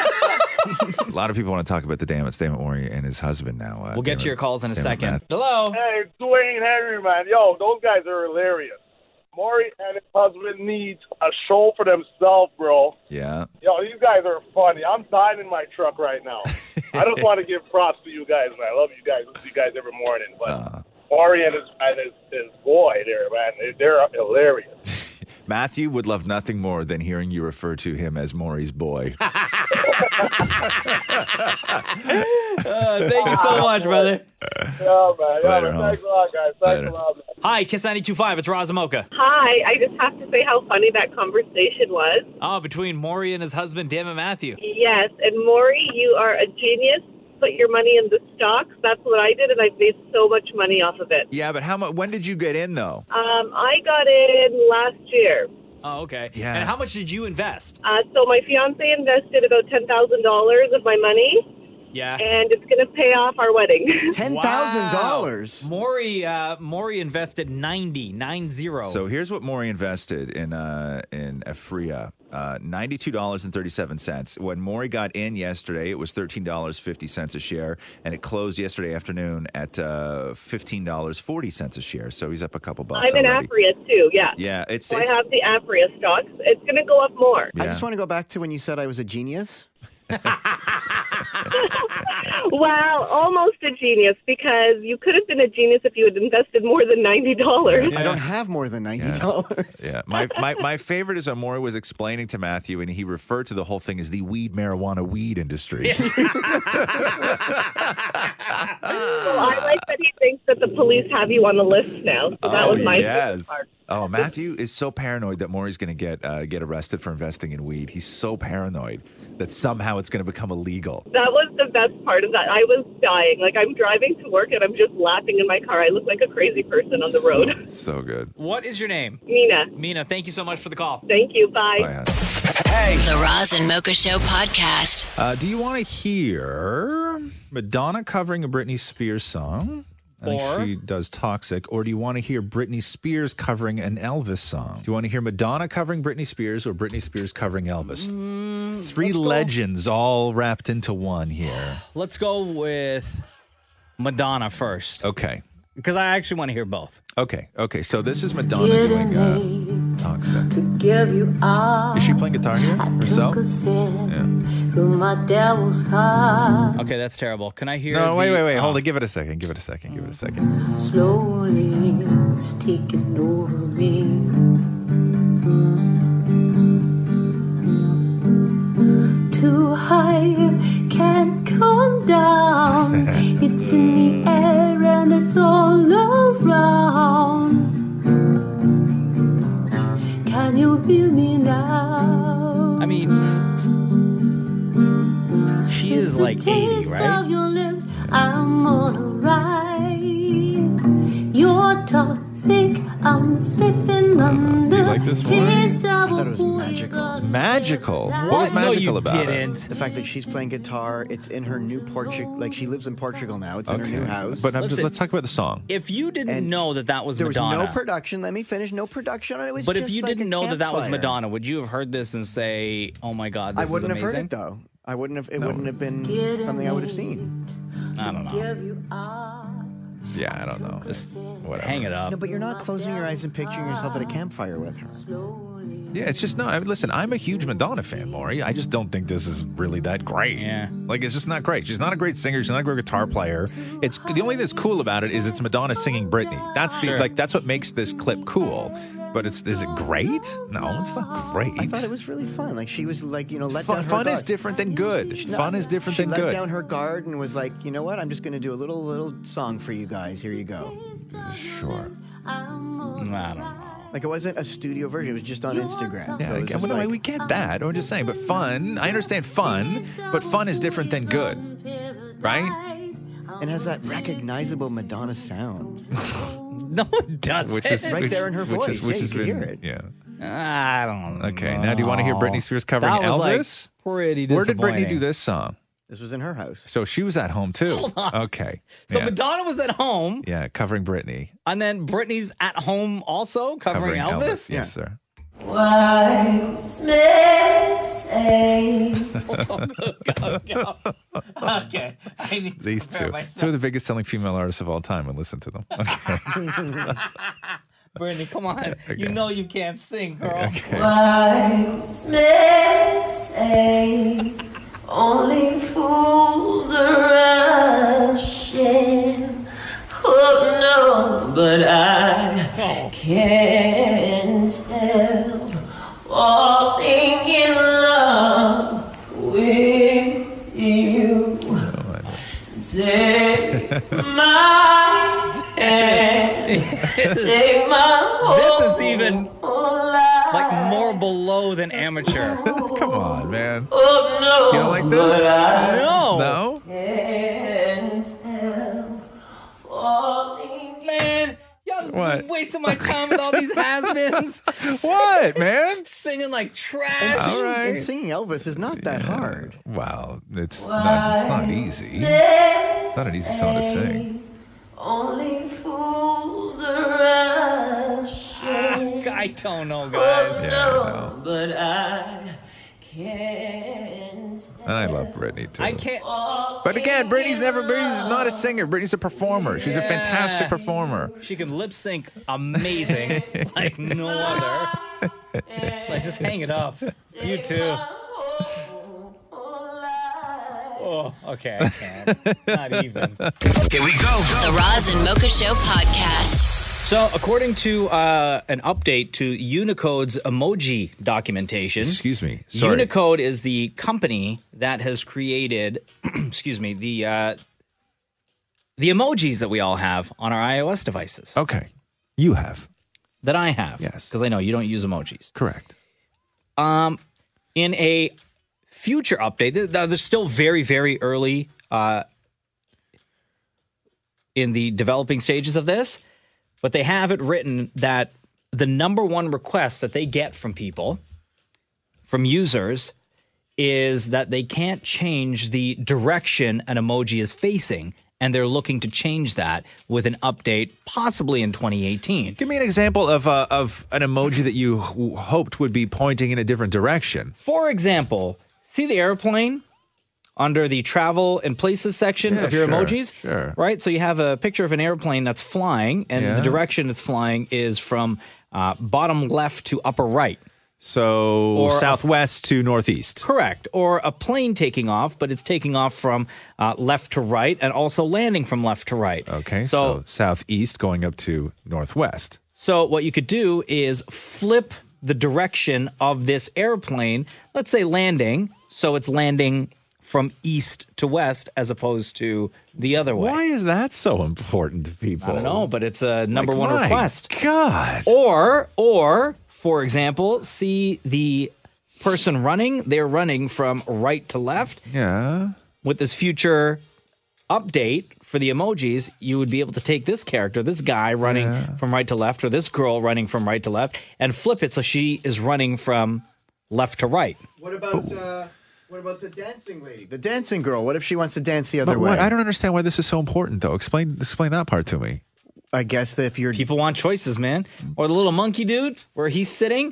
A lot of people want to talk about the Dammit, Dammit Maury and his husband now. Uh, We'll get Dammit- to your calls in a Dammit second. Matt. Hello. Hey, Dwayne Henry, man. Yo, those guys are hilarious. Maury and his husband needs a show for themselves, bro. Yeah. Yo, these guys are funny. I'm dying in my truck right now. I just want to give props to you guys, man. I love you guys. I see you guys every morning. But Uh, Maury and his and his, his boy there, man, they- they're hilarious. Matthew would love nothing more than hearing you refer to him as Maury's boy. Uh, thank you so much, brother. Yeah, man. Yeah, Later, man. Thanks Holmes. a lot, guys. Thanks Later. a lot, man. Hi, Kiss ninety-two point five. It's Razamoka. Hi, I just have to say how funny that conversation was. Oh, between Maury and his husband, Dammit Matthew. Yes, and Maury, you are a genius. Put your money in the stocks. That's what I did, and I've made so much money off of it. Yeah, but how much? When did you get in though? Um, I got in last year. Oh, okay. Yeah. And how much did you invest? Uh, so my fiance invested about ten thousand dollars of my money, Yeah. And it's going to pay off our wedding. ten thousand dollars. Wow. Maury, uh, Maury invested ninety, nine zero. So here's what Maury invested in uh, in Afria. Uh, ninety-two dollars and thirty-seven cents. When Maury got in yesterday, it was thirteen dollars and fifty cents a share, and it closed yesterday afternoon at uh, fifteen dollars and forty cents a share. So he's up a couple bucks I'm in already. Afria too, yeah. Yeah, it's, so it's I have the Afria stocks. It's going to go up more. I just want to go back to when you said I was a genius. Well, almost a genius, because you could have been a genius if you had invested more than ninety dollars. I don't have more than ninety dollars. Yeah, my, my my favorite is when Maury was explaining to Matthew, and he referred to the whole thing as the weed marijuana weed industry. Well, I like that he thinks that the police have you on the list now. So that oh, was my favorite yes. part. Oh, Matthew is so paranoid that Maury's going to get uh, get arrested for investing in weed. He's so paranoid that somehow it's going to become illegal. That was the best part of that. I was dying. Like, I'm driving to work and I'm just laughing in my car. I look like a crazy person on the road. So good. What is your name? Mina. Mina, thank you so much for the call. Thank you. Bye. Hey. The Roz and Mocha Show podcast. Uh, do you want to hear Madonna covering a Britney Spears song? I think Or- she does Toxic. Or do you want to hear Britney Spears covering an Elvis song? Do you want to hear Madonna covering Britney Spears or Britney Spears covering Elvis? Three legends all wrapped into one here. Let's go with Madonna first. Okay. Because I actually want to hear both. Okay. Okay. So this is Madonna doing uh, Toxic. To give you all. Is she playing guitar here herself? Took a sip through my devil's heart. Okay, that's terrible. Can I hear No, wait, the- wait, wait. oh. Hold it. Give it a second. Give it a second. Give it a second. Slowly it's taking over me. Too high, can't come down. It's in the air and it's all around. Can you hear me now? I mean, she is like eighty, Taste right? of your lips, I'm on a ride. You're toxic, I'm slipping under. Do you like this one? Taste of I thought it was magical. Magical. What was magical about it? The fact that she's playing guitar, it's in her new Portugal. Like, she lives in Portugal now. It's in her new house. But I'm just, Listen, let's talk about the song. If you didn't And know that that was there was Madonna, no production. Let me finish. No production. It was but just if you like didn't a know that that was campfire. Madonna, would you have heard this and say, "Oh my God, this I wouldn't is have heard amazing"? it though. I wouldn't have. It wouldn't have been something I would have seen. I don't know. Give you all. Yeah, I don't know. Just whatever. Hang it up. No, but you're not closing your eyes and picturing yourself at a campfire with her. Yeah, it's just not. I mean, listen, I'm a huge Madonna fan, Maury. I just don't think this is really that great. Yeah. Like, it's just not great. She's not a great singer. She's not a great guitar player. It's the only thing that's cool about it is it's Madonna singing Britney. That's the Sure. like that's what makes this clip cool. But it's is it great? No, it's not great. I thought it was really fun. Like, she was like, you know, let Fun, down her fun is guard. different than good. She- no, Fun is different she than let good. down her guard and was like, you know what? I'm just going to do a little little song for you guys. Here you go. Sure. I don't know. Like, it wasn't a studio version. It was just on Instagram. Yeah, so it was okay, just well, no, like- we get that. I'm just saying, but fun. I understand fun, but fun is different than good, right? and has that recognizable Madonna sound. No, it doesn't. Which is right which, there in her which voice. Is, which yeah, has you can been, hear it. Yeah. I don't know. Okay. Now, do you want to hear Britney Spears covering That was, like, Elvis? pretty Where did Britney disappointing. do this song? This was in her house. So she was at home too. Hold on. Okay. So yeah. Madonna was at home, Yeah, covering Britney. and then Britney's at home also covering, Elvis. Yes, sir. Wise men say. Okay, I need to These prepare two. myself. Two of the biggest selling female artists of all time, and listen to them. Okay. Brittany, come on. Okay. You know you can't sing, girl. Okay. Wise men say only fools are rushing. Oh no, but I can't help falling in love with you. Take my hand, take my whole This is even like more below than amateur. Come on, man. Oh no, You don't like this? but I No. No? can't help falling. Man, y'all, What? I'm wasting my time with all these has-beens. What, man? Singing like And trash. singing, All right. and singing Elvis is not that hard. Wow, it's not, it's not easy. It's not an easy song to sing. Only fools rush. I don't know, guys. Yeah, I know. But I can't. And I love Britney too. I can't. But again, Britney's never. Britney's not a singer. Britney's a performer. She's a fantastic performer. She can lip sync amazing, like no other. Like just hang it up. You too. Oh, okay, I can't. Not even. Here we go. The Roz and Mocha Show podcast. So, according to uh, an update to Unicode's emoji documentation, Excuse me. Sorry. Unicode is the company that has created, excuse me, the uh, the emojis that we all have on our iOS devices. Okay, you have that I have, yes, because I know you don't use emojis. Correct. Um, in a future update, th- th- they're still very, very early uh, in the developing stages of this. But they have it written that the number one request that they get from people, from users, is that they can't change the direction an emoji is facing, and they're looking to change that with an update possibly in twenty eighteen. Give me an example of uh, of an emoji that you h- hoped would be pointing in a different direction. For example, see the airplane under the travel and places section Yeah, of your sure, emojis? sure. Right? So you have a picture of an airplane that's flying, and Yeah. the direction it's flying is from uh, bottom left to upper right. So Or a- southwest to northeast. Correct. Or a plane taking off, but it's taking off from uh, left to right and also landing from left to right. Okay, so, So, southeast going up to northwest. so what you could do is flip the direction of this airplane, let's say landing, so it's landing from east to west as opposed to the other way. Why is that so important to people? I don't know, but it's a number Like, one my request. God. Or, or for example, see the person running. They're running from right to left. Yeah. With this future update for the emojis, you would be able to take this character, this guy running Yeah. from right to left, or this girl running from right to left, and flip it so she is running from left to right. What about uh, what about the dancing lady? The dancing girl. What if she wants to dance the other But way? what, I don't understand why this is so important, though. Explain explain that part to me. I guess that if you're people want choices, man, or the little monkey dude where he's sitting,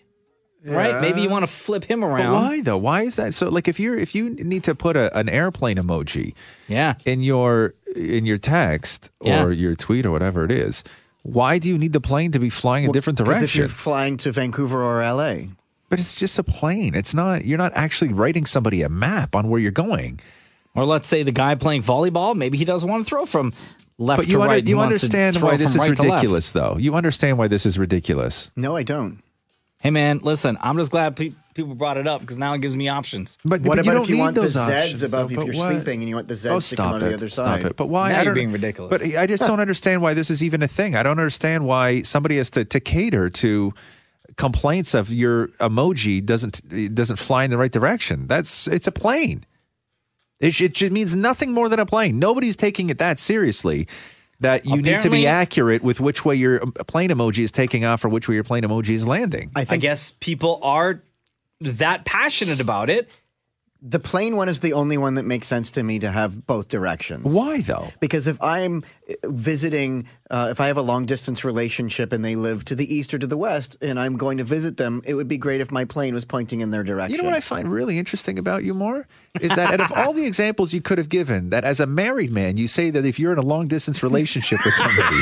right? Maybe you want to flip him But around. why though? Why is that? So, like, if you're if you need to put a, an airplane emoji, yeah, in your in your text or Yeah. your tweet or whatever it is, why do you need the plane to be flying a different Because if direction? you're flying to Vancouver or L A. But it's just a plane. It's not. You're not actually writing somebody a map on where you're going. Or let's say the guy playing volleyball, maybe he doesn't want to throw from left But to you, under, right. He you wants to understand throw why this from is right to left. ridiculous, though. You understand why this is ridiculous. No, I don't. Hey, man, listen, I'm just glad pe- people brought it up because now it gives me options. But What but you about don't if you need want the those Zeds options, above though, if but you're what? sleeping and you want the Zeds Oh, to come stop out of the it. other Stop side? it. But why? Now I you're don't- being ridiculous. But I just don't understand why this is even a thing. I don't understand why somebody has to, to cater to complaints of your emoji doesn't it doesn't fly in the right direction. That's it's a plane. It, sh- it sh- means nothing more than a plane. Nobody's taking it that seriously. That you need to Apparently- be accurate with which way your um, plane emoji is taking off or which way your plane emoji is landing. I guess people are that passionate about it. The plane one is the only one that makes sense to me to have both directions. Why though? Because if I'm uh, visiting, uh, if I have a long distance relationship and they live to the east or to the west, and I'm going to visit them, it would be great if my plane was pointing in their direction. You know what I find really interesting about you more? Is that out of all the examples you could have given, that as a married man, you say that if you're in a long distance relationship with somebody,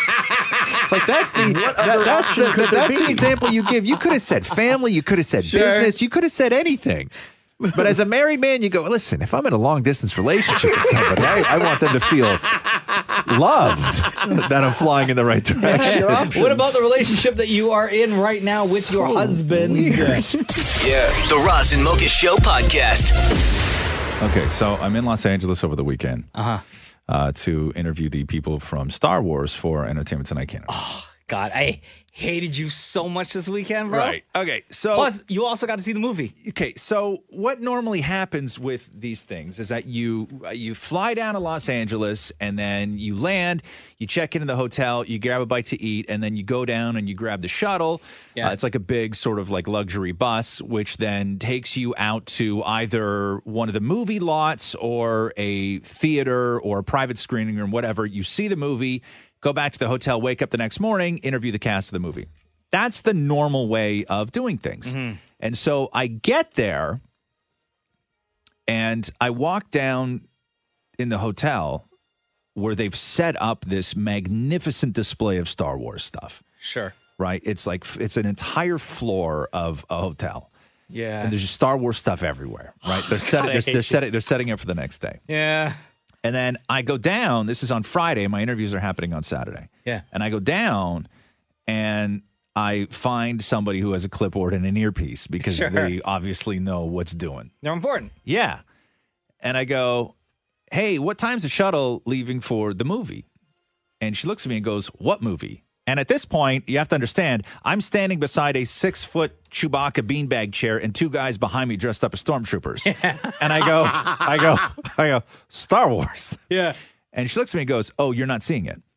like that's the What that- other that's option the, could there that's the be? example you give. You could have said family, you could have said Sure. business, you could have said anything. But as a married man, you go, listen, if I'm in a long distance relationship with somebody, I, I want them to feel loved that I'm flying in the right direction. What about the relationship that you are in right now with your husband? Yeah. The Roz and Mocha Show podcast. Okay, so I'm in Los Angeles over the weekend Uh-huh. uh, to interview the people from Star Wars for Entertainment Tonight Canada. God, I hated you so much this weekend, bro. Right. Okay. So plus, you also got to see the movie. Okay. So what normally happens with these things is that you you fly down to Los Angeles and then you land, you check into the hotel, you grab a bite to eat, and then you go down and you grab the shuttle. Yeah. Uh, it's like a big sort of like luxury bus, which then takes you out to either one of the movie lots or a theater or a private screening room, whatever. You see the movie. Go back to the hotel, wake up the next morning, interview the cast of the movie. That's the normal way of doing things. Mm-hmm. And so I get there and I walk down in the hotel where they've set up this magnificent display of Star Wars stuff. Sure. Right? It's like, it's an entire floor of a hotel. Yeah. And there's just Star Wars stuff everywhere, right? They're setting, they're, they're setting, they're setting up for the next day. Yeah. And then I go down. This is on Friday. My interviews are happening on Saturday. Yeah. And I go down and I find somebody who has a clipboard and an earpiece because Sure. they obviously know what's doing. They're important. Yeah. And I go, hey, what time's the shuttle leaving for the movie? And she looks at me and goes, what movie? And at this point, you have to understand, I'm standing beside a six-foot Chewbacca beanbag chair and two guys behind me dressed up as stormtroopers. Yeah. And I go, I go, I go, Star Wars. Yeah. And she looks at me and goes, oh, you're not seeing it.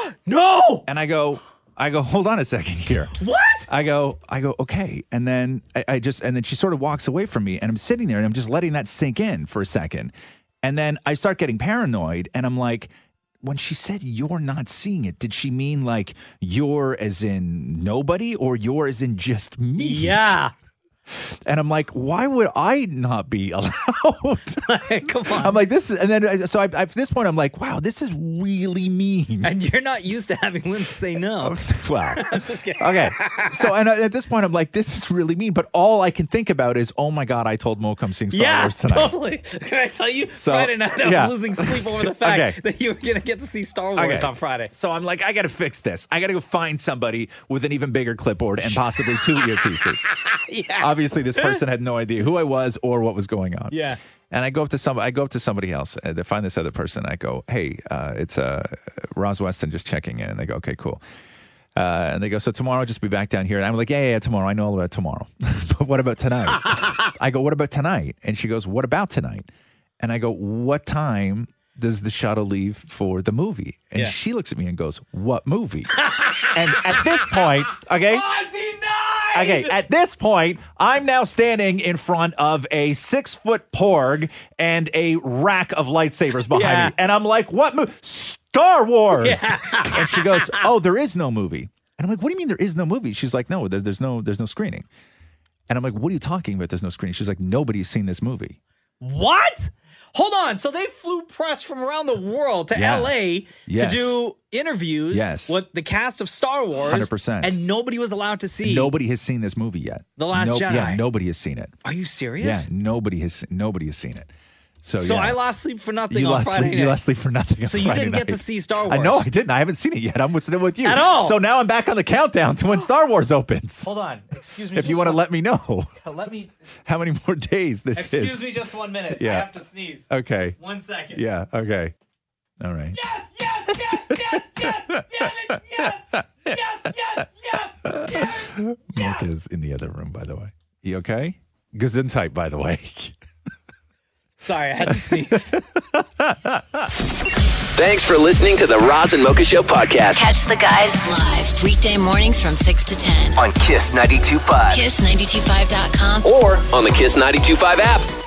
No! And I go, I go, hold on a second here. What? I go, I go, okay. And then I, I just, and then she sort of walks away from me and I'm sitting there and I'm just letting that sink in for a second. And then I start getting paranoid and I'm like, when she said you're not seeing it, did she mean like you're as in nobody or you're as in just me? Yeah. And I'm like, why would I not be allowed? Come on. I'm like, this is, and then I- so I, at this point, I'm like, wow, this is really mean. And you're not used to having women say no. Well, I'm just kidding. okay. So and at this point, I'm like, this is really mean. But all I can think about is, oh my God, I told Mocha I'm seeing Star Yeah, Wars tonight. totally. Can I tell you, So, Friday night I was yeah. losing sleep over the fact Okay. that you were going to get to see Star Wars Okay. on Friday. So I'm like, I got to fix this. I got to go find somebody with an even bigger clipboard and possibly two earpieces. Yeah. Obviously, this person had no idea who I was or what was going on. Yeah. And I go up to some, I go up to somebody else and to find this other person. I go, hey, uh, it's uh, Roz Weston just checking in. And they go, okay, cool. Uh, and they go, so tomorrow I'll just be back down here. And I'm like, yeah, yeah, yeah, tomorrow. I know all about tomorrow. But what about tonight? I go, what about tonight? And she goes, what about tonight? And I go, what time does the shuttle leave for the movie? And Yeah. she looks at me and goes, what movie? And at this point, okay. Okay, at this point, I'm now standing in front of a six-foot porg and a rack of lightsabers behind Yeah. me. And I'm like, what movie? Star Wars! Yeah. And she goes, oh, there is no movie. And I'm like, what do you mean there is no movie? She's like, no, there, there's no there's no screening. And I'm like, what are you talking about? There's no screening. She's like, nobody's seen this movie. What? Hold on. So they flew press from around the world to Yeah. L A Yes. to do interviews Yes. with the cast of Star Wars. one hundred percent. And nobody was allowed to see. Nobody has seen this movie yet. The Last No- Jedi. Yeah, nobody has seen it. Are you serious? Yeah, nobody has nobody has seen it. So, So yeah. I lost sleep for nothing You on lost Friday sleep, night. you lost sleep for nothing. on So you Friday didn't get to night. see Star I know Wars. I didn't. I haven't seen it yet. I'm sitting with you At all. So now I'm back on the countdown to when Star Wars opens. Hold on. Excuse me. If you just want to one- let me know Let me. how many more days this is. Excuse me just one minute. I Yeah. have to sneeze. Okay. One second. Yeah. Okay. All right. Yes, yes, yes, yes, yes, yes, yes, yes, yes, yes, yes. Mocha's in the other room, by the way. You okay? Gesundheit, by the way. Sorry, I had to sneeze. Thanks for listening to the Roz and Mocha Show podcast Catch the guys live weekday mornings from six to ten. on Kiss ninety-two point five Kiss nine two five dot com. or on the Kiss ninety-two point five app.